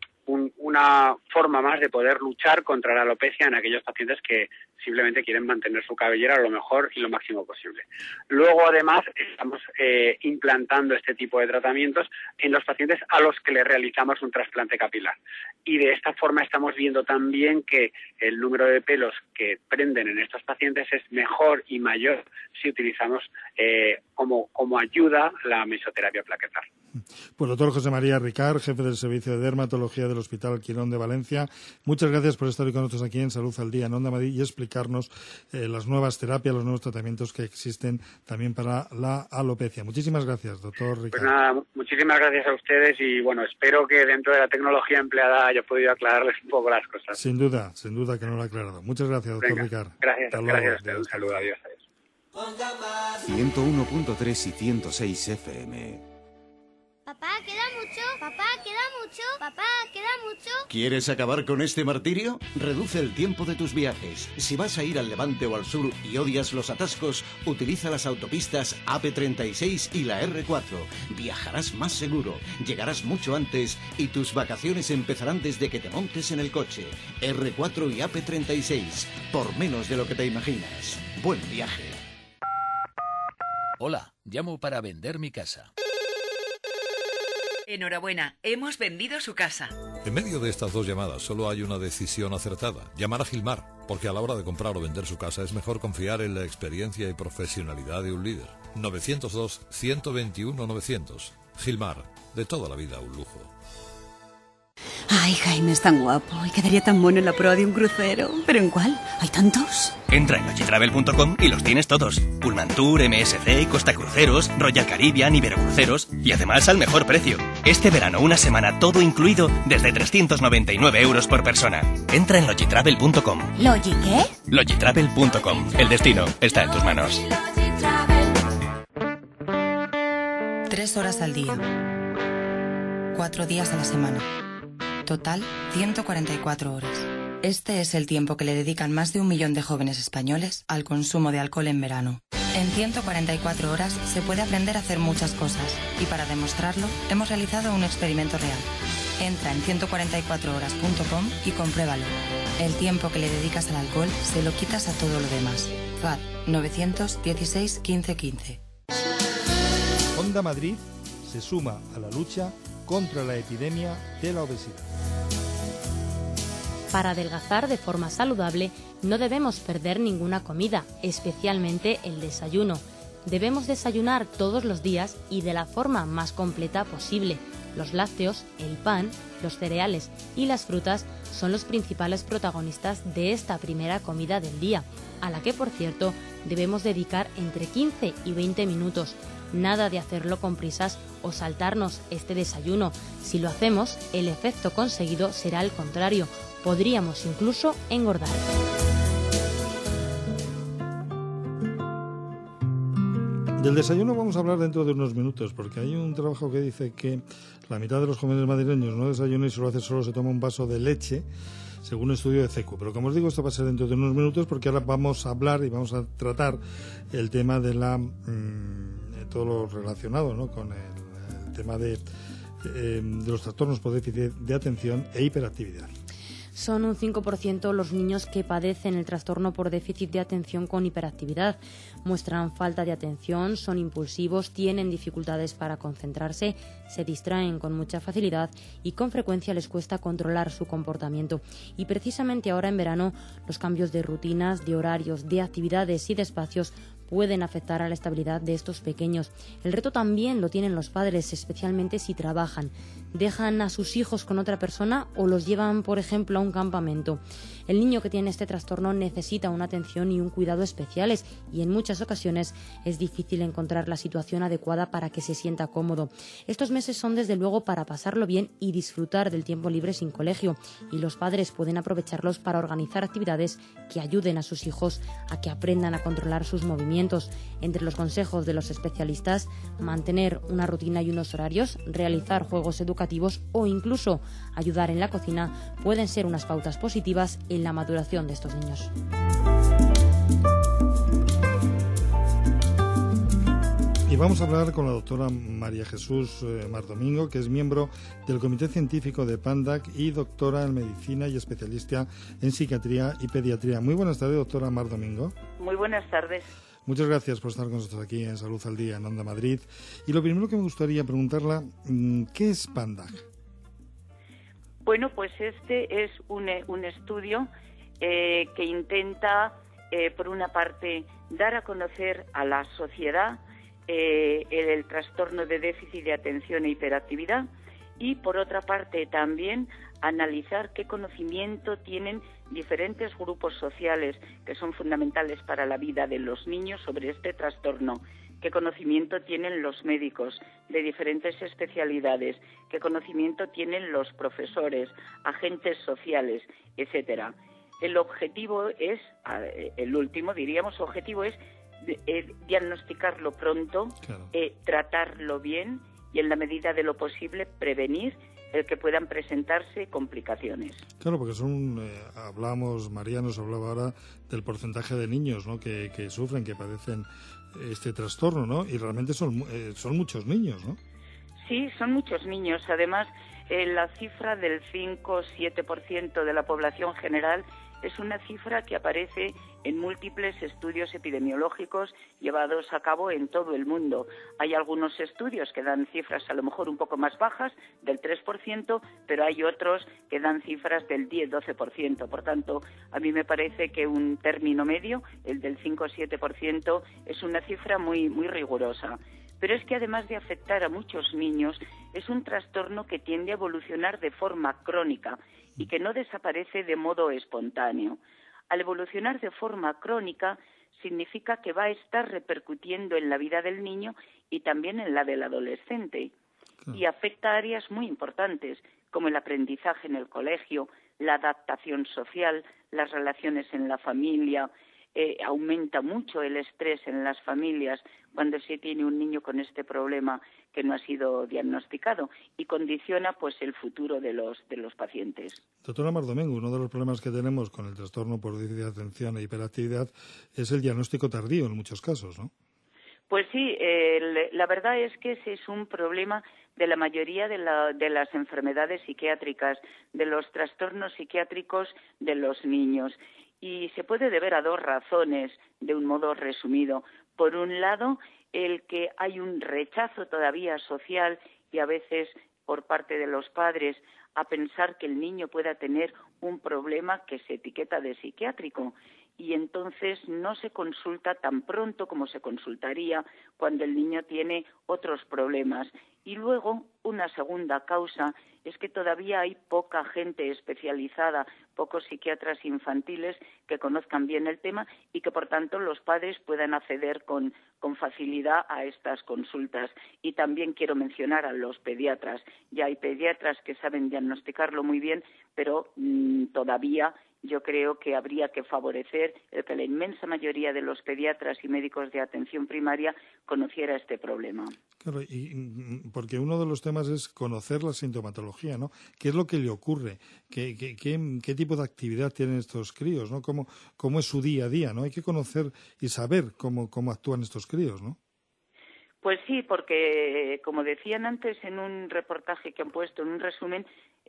forma más de poder luchar contra la alopecia en aquellos pacientes que simplemente quieren mantener su cabellera lo mejor y lo máximo posible. Luego, además, estamos implantando este tipo de tratamientos en los pacientes a los que le realizamos un trasplante capilar. Y de esta forma estamos viendo también que el número de pelos que prenden en estos pacientes es mejor y mayor si utilizamos como ayuda la mesoterapia plaquetar. Pues doctor José María Ricard, jefe del Servicio de Dermatología del Hospital Quirón de Valencia, muchas gracias por estar hoy con nosotros aquí en Salud al Día en Onda Madrid y explicarnos las nuevas terapias, los nuevos tratamientos que existen también para la alopecia. Muchísimas gracias, doctor Ricard. Pues nada, muchísimas gracias a ustedes y bueno, espero que dentro de la tecnología empleada haya podido aclararles un poco las cosas. Sin duda que no lo ha aclarado. Muchas gracias, doctor Ricard. Gracias a usted. Un saludo, adiós. 101.3 y 106 FM. Papá, queda mucho. Papá, queda mucho. Papá, queda mucho. ¿Quieres acabar con este martirio? Reduce el tiempo de tus viajes. Si vas a ir al levante o al sur y odias los atascos, utiliza las autopistas AP36 y la R4. Viajarás más seguro, llegarás mucho antes y tus vacaciones empezarán desde que te montes en el coche. R4 y AP36, por menos de lo que te imaginas. Buen viaje. Hola, llamo para vender mi casa. Enhorabuena, hemos vendido su casa. En medio de estas 2 llamadas solo hay una decisión acertada: llamar a Gilmar, porque a la hora de comprar o vender su casa es mejor confiar en la experiencia y profesionalidad de un líder. 902-121-900. Gilmar, de toda la vida un lujo. Ay, Jaime es tan guapo y quedaría tan bueno en la proa de un crucero. ¿Pero en cuál? ¿Hay tantos? Entra en logitravel.com y los tienes todos. Pullman Tour, MSC, Costa Cruceros, Royal Caribbean, Iberocruceros y además al mejor precio. Este verano una semana todo incluido desde 399 euros por persona. Entra en logitravel.com. ¿Logi qué? Logitravel.com. El destino está en tus manos. 3 horas al día. 4 días a la semana. Total, 144 horas. Este es el tiempo que le dedican más de 1 millón de jóvenes españoles al consumo de alcohol en verano. En 144 horas se puede aprender a hacer muchas cosas y para demostrarlo hemos realizado un experimento real. Entra en 144horas.com y compruébalo. El tiempo que le dedicas al alcohol se lo quitas a todo lo demás. FAD 916 15 15. Onda Madrid se suma a la lucha contra la epidemia de la obesidad. Para adelgazar de forma saludable no debemos perder ninguna comida, especialmente el desayuno. Debemos desayunar todos los días y de la forma más completa posible. Los lácteos, el pan, los cereales y las frutas son los principales protagonistas de esta primera comida del día, a la que, por cierto, debemos dedicar entre 15 y 20 minutos. Nada de hacerlo con prisas o saltarnos este desayuno. Si lo hacemos, el efecto conseguido será el contrario. Podríamos incluso engordar. Del desayuno vamos a hablar dentro de unos minutos, porque hay un trabajo que dice que la mitad de los jóvenes madrileños no desayuna y si lo hace solo se toma un vaso de leche, según un estudio de CECU. Pero como os digo, esto va a ser dentro de unos minutos, porque ahora vamos a hablar y vamos a tratar el tema de todo lo relacionado, ¿no?, con el tema de los trastornos por déficit de atención e hiperactividad. Son un 5% los niños que padecen el trastorno por déficit de atención con hiperactividad. Muestran falta de atención, son impulsivos, tienen dificultades para concentrarse, se distraen con mucha facilidad y con frecuencia les cuesta controlar su comportamiento. Y precisamente ahora en verano, los cambios de rutinas, de horarios, de actividades y de espacios pueden afectar a la estabilidad de estos pequeños. El reto también lo tienen los padres, especialmente si trabajan. Dejan a sus hijos con otra persona o los llevan, por ejemplo, a un campamento. El niño que tiene este trastorno necesita una atención y un cuidado especiales y en muchas ocasiones es difícil encontrar la situación adecuada para que se sienta cómodo. Estos meses son desde luego para pasarlo bien y disfrutar del tiempo libre sin colegio, y los padres pueden aprovecharlos para organizar actividades que ayuden a sus hijos a que aprendan a controlar sus movimientos. Entre los consejos de los especialistas, mantener una rutina y unos horarios, realizar juegos educativos o incluso ayudar en la cocina pueden ser unas pautas positivas en la maduración de estos niños. Y vamos a hablar con la doctora María Jesús Mar Domingo, que es miembro del Comité Científico de PANDAC y doctora en Medicina y especialista en Psiquiatría y Pediatría. Muy buenas tardes, doctora Mar Domingo. Muy buenas tardes. Muchas gracias por estar con nosotros aquí en Salud al Día, en Onda Madrid. Y lo primero que me gustaría preguntarla, ¿qué es PANDAC? Bueno, pues este es un estudio que intenta, por una parte, dar a conocer a la sociedad el trastorno de déficit de atención e hiperactividad y, por otra parte, también analizar qué conocimiento tienen diferentes grupos sociales que son fundamentales para la vida de los niños sobre este trastorno. ¿Qué conocimiento tienen los médicos de diferentes especialidades? ¿Qué conocimiento tienen los profesores, agentes sociales, etcétera? El objetivo es, el último diríamos, objetivo es diagnosticarlo pronto, claro, tratarlo bien y en la medida de lo posible prevenir el que puedan presentarse complicaciones. Claro, porque hablamos, María nos hablaba ahora del porcentaje de niños, ¿no?, que sufren, que padecen este trastorno, ¿no? Y realmente son muchos niños, ¿no? Sí, son muchos niños. Además, la cifra del 5-7% de la población general es una cifra que aparece en múltiples estudios epidemiológicos llevados a cabo en todo el mundo. Hay algunos estudios que dan cifras a lo mejor un poco más bajas, del 3%, pero hay otros que dan cifras del 10-12%. Por tanto, a mí me parece que un término medio, el del 5-7%, es una cifra muy, muy rigurosa. Pero es que además de afectar a muchos niños, es un trastorno que tiende a evolucionar de forma crónica y que no desaparece de modo espontáneo. Al evolucionar de forma crónica, significa que va a estar repercutiendo en la vida del niño y también en la del adolescente. Y afecta a áreas muy importantes, como el aprendizaje en el colegio, la adaptación social, las relaciones en la familia. Aumenta mucho el estrés en las familias cuando se tiene un niño con este problema que no ha sido diagnosticado y condiciona pues el futuro de los pacientes. Doctora Mardomengo, uno de los problemas que tenemos con el trastorno por déficit de atención e hiperactividad es el diagnóstico tardío en muchos casos, ¿no? Pues sí, la verdad es que ese es un problema de la mayoría de las enfermedades psiquiátricas, de los trastornos psiquiátricos de los niños. Y se puede deber a dos razones, de un modo resumido. Por un lado, el que hay un rechazo todavía social y a veces por parte de los padres a pensar que el niño pueda tener un problema que se etiqueta de psiquiátrico. Y entonces no se consulta tan pronto como se consultaría cuando el niño tiene otros problemas. Y luego, una segunda causa es que todavía hay poca gente especializada, pocos psiquiatras infantiles que conozcan bien el tema y que, por tanto, los padres puedan acceder con facilidad a estas consultas. Y también quiero mencionar a los pediatras. Ya hay pediatras que saben diagnosticarlo muy bien, pero todavía yo creo que habría que favorecer el que la inmensa mayoría de los pediatras y médicos de atención primaria conociera este problema. Claro, y porque uno de los temas es conocer la sintomatología, ¿no? ¿Qué es lo que le ocurre? ¿Qué tipo de actividad tienen estos críos, ¿no? ¿Cómo es su día a día, ¿no? Hay que conocer y saber cómo actúan estos críos, ¿no? Pues sí, porque como decían antes en un reportaje que han puesto, en un resumen,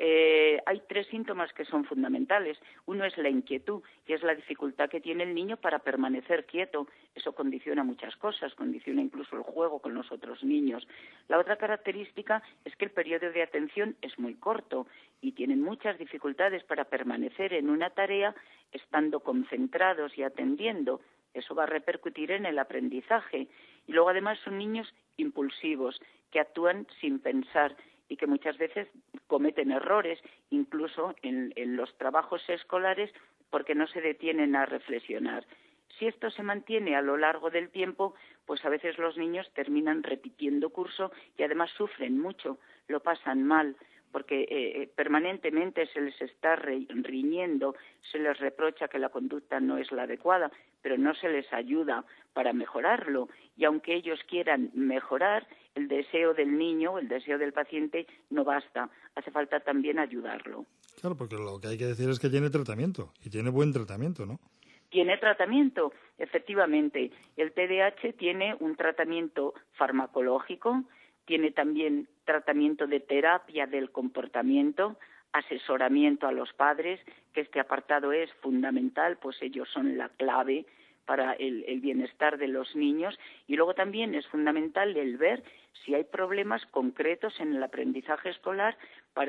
hay tres síntomas que son fundamentales. Uno es la inquietud, y es la dificultad que tiene el niño para permanecer quieto. Eso condiciona muchas cosas, condiciona incluso el juego con los otros niños. La otra característica es que el periodo de atención es muy corto y tienen muchas dificultades para permanecer en una tarea estando concentrados y atendiendo. Eso va a repercutir en el aprendizaje. Y luego, además, son niños impulsivos, que actúan sin pensar y que muchas veces cometen errores, incluso en los trabajos escolares, porque no se detienen a reflexionar. Si esto se mantiene a lo largo del tiempo, pues a veces los niños terminan repitiendo curso y además sufren mucho, lo pasan mal, porque permanentemente se les está riñendo, se les reprocha que la conducta no es la adecuada, pero no se les ayuda para mejorarlo. Y aunque ellos quieran mejorar, el deseo del niño, el deseo del paciente no basta, hace falta también ayudarlo. Claro, porque lo que hay que decir es que tiene tratamiento, y tiene buen tratamiento, ¿no? Tiene tratamiento, efectivamente. El TDAH tiene un tratamiento farmacológico, tiene también tratamiento de terapia del comportamiento, asesoramiento a los padres, que este apartado es fundamental, pues ellos son la clave para el bienestar de los niños. Y luego también es fundamental el ver si hay problemas concretos en el aprendizaje escolar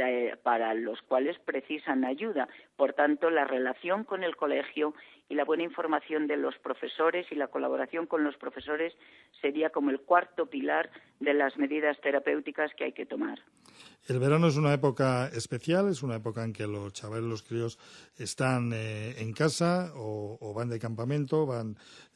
para los cuales precisan ayuda. Por tanto, la relación con el colegio y la buena información de los profesores y la colaboración con los profesores sería como el cuarto pilar de las medidas terapéuticas que hay que tomar. El verano es una época especial, es una época en que los chavales, los críos, están en casa o van de campamento, van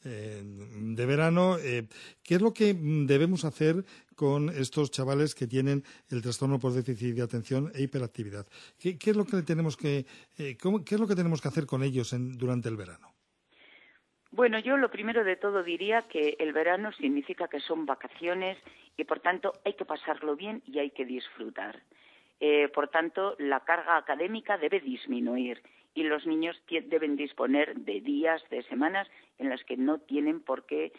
de verano. ¿Qué es lo que debemos hacer con estos chavales que tienen el trastorno por déficit de atención e hiperactividad? ¿Qué es lo que tenemos que hacer con ellos durante el verano? Bueno, yo lo primero de todo diría que el verano significa que son vacaciones y, por tanto, hay que pasarlo bien y hay que disfrutar. Por tanto, la carga académica debe disminuir y los niños deben disponer de días, de semanas en las que no tienen por qué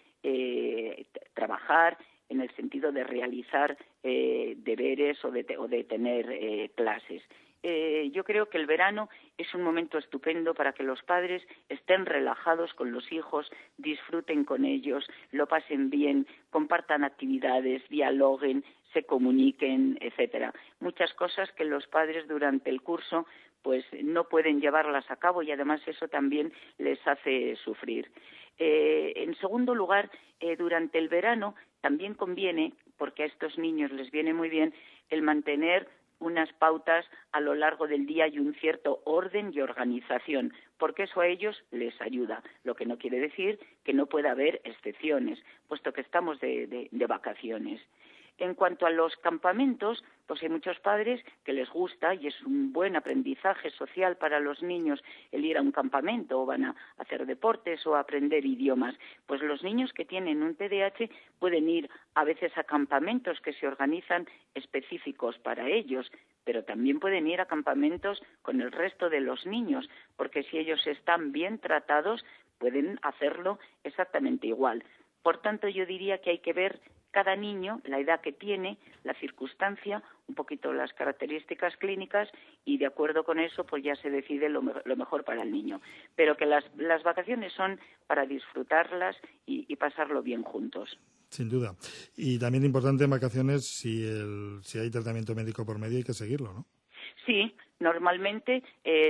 trabajar en el sentido de realizar deberes o de tener clases. Yo creo que el verano es un momento estupendo para que los padres estén relajados con los hijos, disfruten con ellos, lo pasen bien, compartan actividades, dialoguen, se comuniquen, etcétera. Muchas cosas que los padres durante el curso pues no pueden llevarlas a cabo y además eso también les hace sufrir. En segundo lugar, durante el verano también conviene, porque a estos niños les viene muy bien, el mantener unas pautas a lo largo del día y un cierto orden y organización, porque eso a ellos les ayuda, lo que no quiere decir que no pueda haber excepciones, puesto que estamos de vacaciones. En cuanto a los campamentos, pues hay muchos padres que les gusta y es un buen aprendizaje social para los niños el ir a un campamento, o van a hacer deportes o a aprender idiomas. Pues los niños que tienen un TDAH pueden ir a veces a campamentos que se organizan específicos para ellos, pero también pueden ir a campamentos con el resto de los niños, porque si ellos están bien tratados, pueden hacerlo exactamente igual. Por tanto, yo diría que hay que ver cada niño, la edad que tiene, la circunstancia, un poquito las características clínicas y de acuerdo con eso pues ya se decide lo mejor para el niño. Pero que las vacaciones son para disfrutarlas y pasarlo bien juntos. Sin duda. Y también importante en vacaciones, si hay tratamiento médico por medio hay que seguirlo, ¿no? Sí, normalmente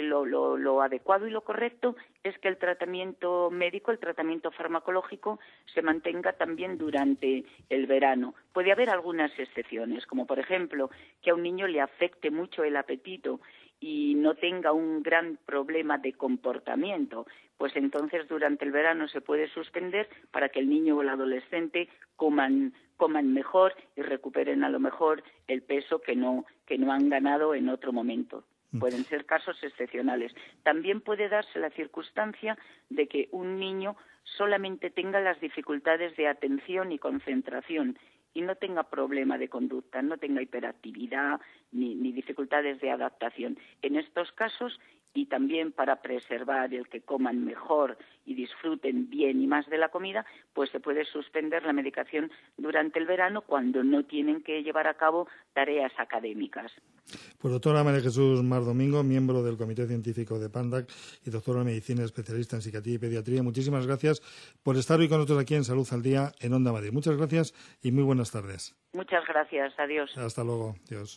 lo adecuado y lo correcto es que el tratamiento médico, el tratamiento farmacológico, se mantenga también durante el verano. Puede haber algunas excepciones, como por ejemplo que a un niño le afecte mucho el apetito y no tenga un gran problema de comportamiento, pues entonces durante el verano se puede suspender para que el niño o el adolescente coman mejor y recuperen a lo mejor el peso que no han ganado en otro momento. Pueden ser casos excepcionales. También puede darse la circunstancia de que un niño solamente tenga las dificultades de atención y concentración y no tenga problema de conducta, no tenga hiperactividad ni dificultades de adaptación. En estos casos, y también para preservar el que coman mejor y disfruten bien y más de la comida, pues se puede suspender la medicación durante el verano cuando no tienen que llevar a cabo tareas académicas. Pues doctora María Jesús Mar Domingo, miembro del Comité Científico de PANDAC y doctora en Medicina, especialista en psiquiatría y pediatría, muchísimas gracias por estar hoy con nosotros aquí en Salud al Día en Onda Madrid. Muchas gracias y muy buenas tardes. Muchas gracias. Adiós. Hasta luego. Adiós.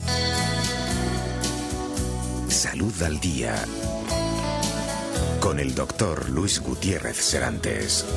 Salud al Día con el doctor Luis Gutiérrez Serantes.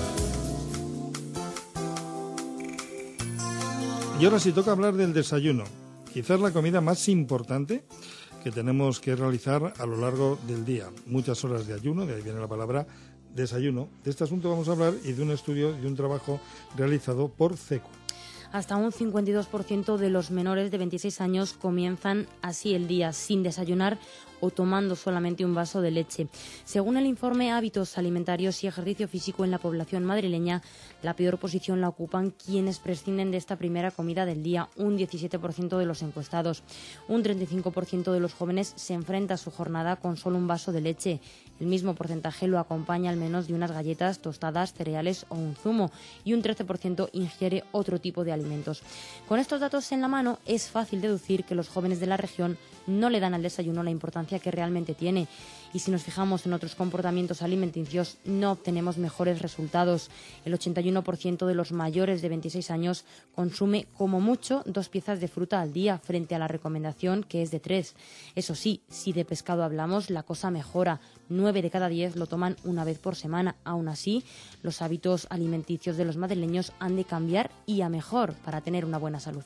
Y ahora sí toca hablar del desayuno, quizás la comida más importante que tenemos que realizar a lo largo del día. Muchas horas de ayuno, de ahí viene la palabra desayuno. De este asunto vamos a hablar y de un estudio y un trabajo realizado por CECU. Hasta un 52% de los menores de 26 años comienzan así el día, sin desayunar o tomando solamente un vaso de leche. Según el informe Hábitos alimentarios y ejercicio físico en la población madrileña, la peor posición la ocupan quienes prescinden de esta primera comida del día, un 17% de los encuestados. Un 35% de los jóvenes se enfrenta a su jornada con solo un vaso de leche. El mismo porcentaje lo acompaña al menos de unas galletas, tostadas, cereales o un zumo, y un 13% ingiere otro tipo de alimentos. Con estos datos en la mano, es fácil deducir que los jóvenes de la región no le dan al desayuno la importancia que realmente tiene. Y si nos fijamos en otros comportamientos alimenticios, no obtenemos mejores resultados. El 81% de los mayores de 26 años consume como mucho 2 piezas de fruta al día, frente a la recomendación que es de 3. Eso sí, si de pescado hablamos, la cosa mejora. 9 de cada 10 lo toman una vez por semana. Aún así, los hábitos alimenticios de los madrileños han de cambiar y a mejor para tener una buena salud.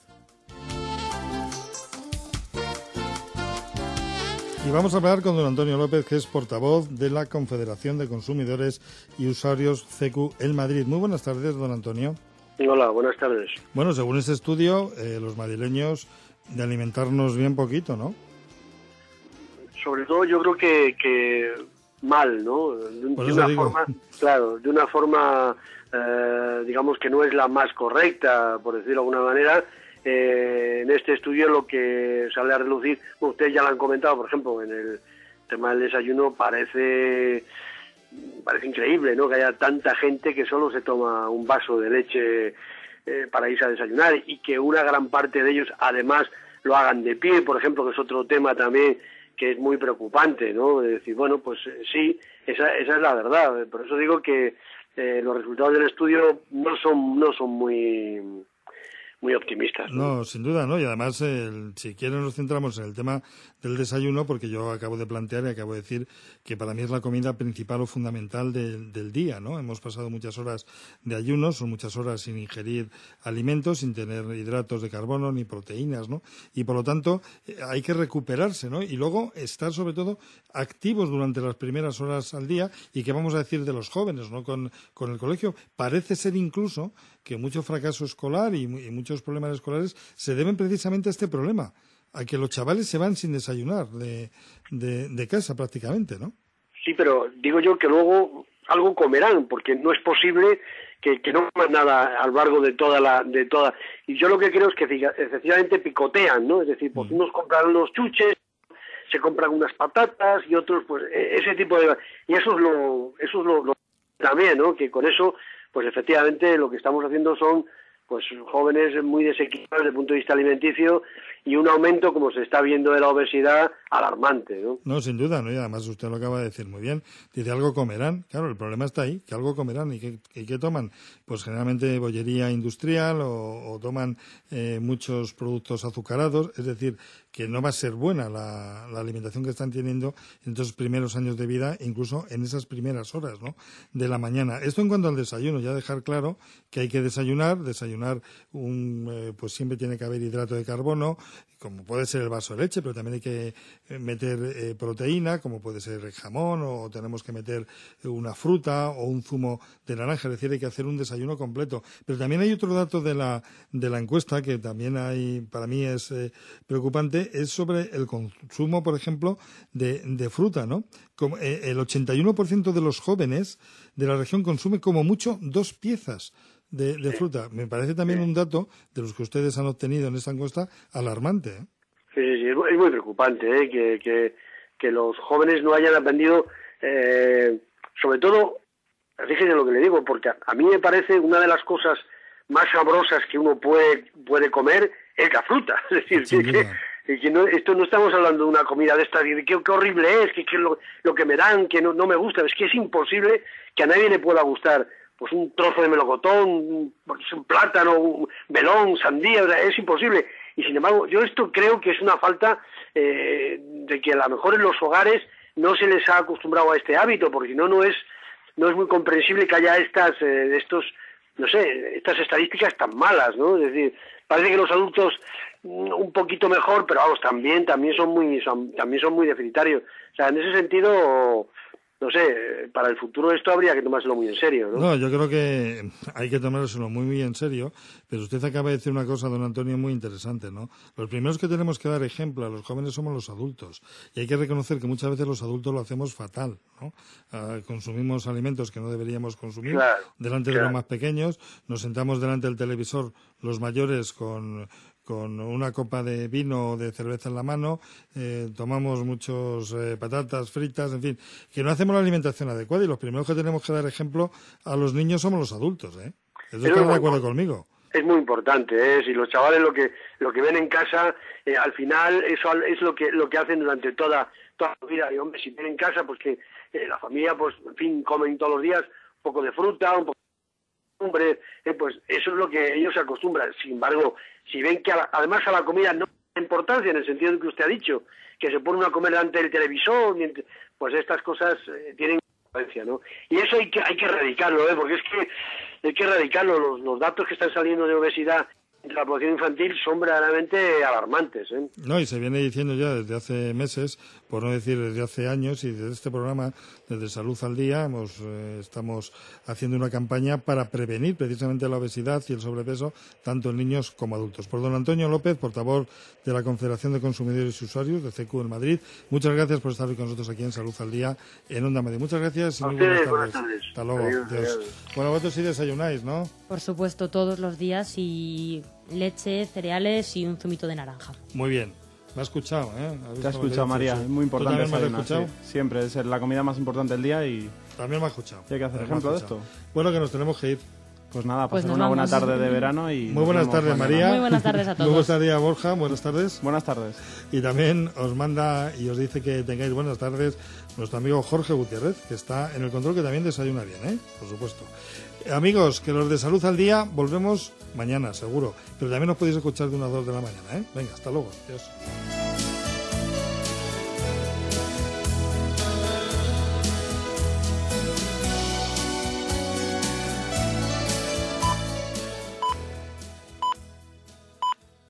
Y vamos a hablar con don Antonio López, que es portavoz de la Confederación de Consumidores y Usuarios CECU en Madrid. Muy buenas tardes, don Antonio. Hola, buenas tardes. Bueno, según este estudio, los madrileños de alimentarnos bien poquito, ¿no? Sobre todo yo creo que mal, ¿no? De una forma, digamos que no es la más correcta, por decirlo de alguna manera. En este estudio lo que sale a relucir, ustedes ya lo han comentado, por ejemplo, en el tema del desayuno, parece increíble, ¿no? Que haya tanta gente que solo se toma un vaso de leche para irse a desayunar y que una gran parte de ellos además lo hagan de pie, por ejemplo, que es otro tema también que es muy preocupante, ¿no? De decir, bueno, pues sí, esa es la verdad. Por eso digo que los resultados del estudio no son muy muy optimistas, No, sin duda, ¿no? Y además, si quieren nos centramos en el tema del desayuno, porque yo acabo de plantear y acabo de decir que para mí es la comida principal o fundamental del día, ¿no? Hemos pasado muchas horas de ayuno, son muchas horas sin ingerir alimentos, sin tener hidratos de carbono ni proteínas, ¿no? Y por lo tanto hay que recuperarse, ¿no? Y luego estar sobre todo activos durante las primeras horas al día. Y qué vamos a decir de los jóvenes, ¿no? Con el colegio parece ser incluso que mucho fracaso escolar y muchos problemas escolares se deben precisamente a este problema, a que los chavales se van sin desayunar de casa prácticamente, ¿no? Sí, pero digo yo que luego algo comerán, porque no es posible que no coman nada a lo largo de toda. Y yo lo que creo es que efectivamente picotean, ¿no? Es decir, pues unos compran unos chuches, se compran unas patatas y otros, pues ese tipo de... Y eso es lo también, ¿no? Que con eso, pues efectivamente lo que estamos haciendo son pues jóvenes muy desequilibrados desde el punto de vista alimenticio y un aumento, como se está viendo, de la obesidad alarmante, ¿no? No, sin duda, ¿no? Y además usted lo acaba de decir muy bien. Dice, algo comerán. Claro, el problema está ahí, que algo comerán. ¿Y qué toman? Pues generalmente bollería industrial o toman muchos productos azucarados. Es decir, que no va a ser buena la alimentación que están teniendo en estos primeros años de vida, incluso en esas primeras horas, ¿no? De la mañana. Esto en cuanto al desayuno, ya dejar claro que hay que desayunar pues siempre tiene que haber hidrato de carbono, como puede ser el vaso de leche, pero también hay que meter proteína, como puede ser el jamón, o tenemos que meter una fruta o un zumo de naranja, es decir, hay que hacer un desayuno completo. Pero también hay otro dato de la encuesta que también para mí es preocupante, es sobre el consumo, por ejemplo, de fruta, ¿no? Como, el 81% de los jóvenes de la región consume como mucho 2 piezas de fruta. Me parece también un dato de los que ustedes han obtenido en esta encuesta alarmante, ¿eh? Sí, es muy preocupante, que los jóvenes no hayan aprendido, sobre todo, fíjense lo que le digo, porque a mí me parece una de las cosas más sabrosas que uno puede comer es la fruta. Es decir, esto no estamos hablando de una comida de estas, de qué horrible es, que lo que me dan, que no me gusta. Es que es imposible que a nadie le pueda gustar pues un trozo de melocotón, un plátano, un melón, sandía, es imposible. Y sin embargo, yo esto creo que es una falta de que a lo mejor en los hogares no se les ha acostumbrado a este hábito, porque si no es muy comprensible que haya estas estadísticas tan malas, ¿no? Es decir, parece que los adultos un poquito mejor, pero vamos, también son muy deficitarios. O sea, en ese sentido, no sé, para el futuro esto habría que tomárselo muy en serio, ¿no? No, yo creo que hay que tomárselo muy en serio, pero usted acaba de decir una cosa, don Antonio, muy interesante, ¿no? Los primeros que tenemos que dar ejemplo a los jóvenes somos los adultos, y hay que reconocer que muchas veces los adultos lo hacemos fatal, ¿no? Consumimos alimentos que no deberíamos consumir delante de los más pequeños, nos sentamos delante del televisor los mayores con una copa de vino o de cerveza en la mano, tomamos muchos patatas fritas, en fin, que no hacemos la alimentación adecuada, y los primeros que tenemos que dar ejemplo a los niños somos los adultos, ¿eh? ¿Están de acuerdo conmigo? Es muy importante, si los chavales lo que ven en casa, al final eso es lo que hacen durante toda la vida. Y hombre, si ven en casa, pues que la familia, pues en fin, comen todos los días un poco de fruta, un poco pues eso es lo que ellos se acostumbran. Sin embargo, si ven que además a la comida no tiene importancia, en el sentido que usted ha dicho, que se pone a comer delante del televisor, pues estas cosas tienen importancia, ¿no? Y eso hay que erradicarlo, porque es que hay que erradicarlo. Los datos que están saliendo de obesidad entre la población infantil son verdaderamente alarmantes, ¿eh? No, y se viene diciendo ya desde hace meses, por no decir desde hace años, y desde este programa, desde Salud al Día, estamos haciendo una campaña para prevenir precisamente la obesidad y el sobrepeso, tanto en niños como adultos. Por don Antonio López, portavoz de la Confederación de Consumidores y Usuarios de CQ en Madrid, muchas gracias por estar con nosotros aquí en Salud al Día, en Onda Madrid. Muchas gracias y muy buenas tardes. Hasta luego. Adiós. Bueno, vosotros sí desayunáis, ¿no? Por supuesto, todos los días, y leche, cereales y un zumito de naranja. Muy bien. Me ha escuchado, ¿eh? Te ha escuchado, María. Es muy importante. ¿Tú también me has escuchado? Sí. Siempre es la comida más importante del día y... También me ha escuchado. ¿Y hay que hacer ejemplo de esto? Bueno, que nos tenemos que ir. Pues nada, pasar una buena tarde de verano y... Muy buenas tardes, María. Muy buenas tardes a todos. Muy buenas tardes, Borja. Buenas tardes. Buenas tardes. Y también os manda y os dice que tengáis buenas tardes nuestro amigo Jorge Gutiérrez, que está en el control, que también desayuna bien, por supuesto. Amigos, que los de Salud al Día volvemos mañana, seguro. Pero también nos podéis escuchar de 1 a 2 de la mañana, Venga, hasta luego. Adiós.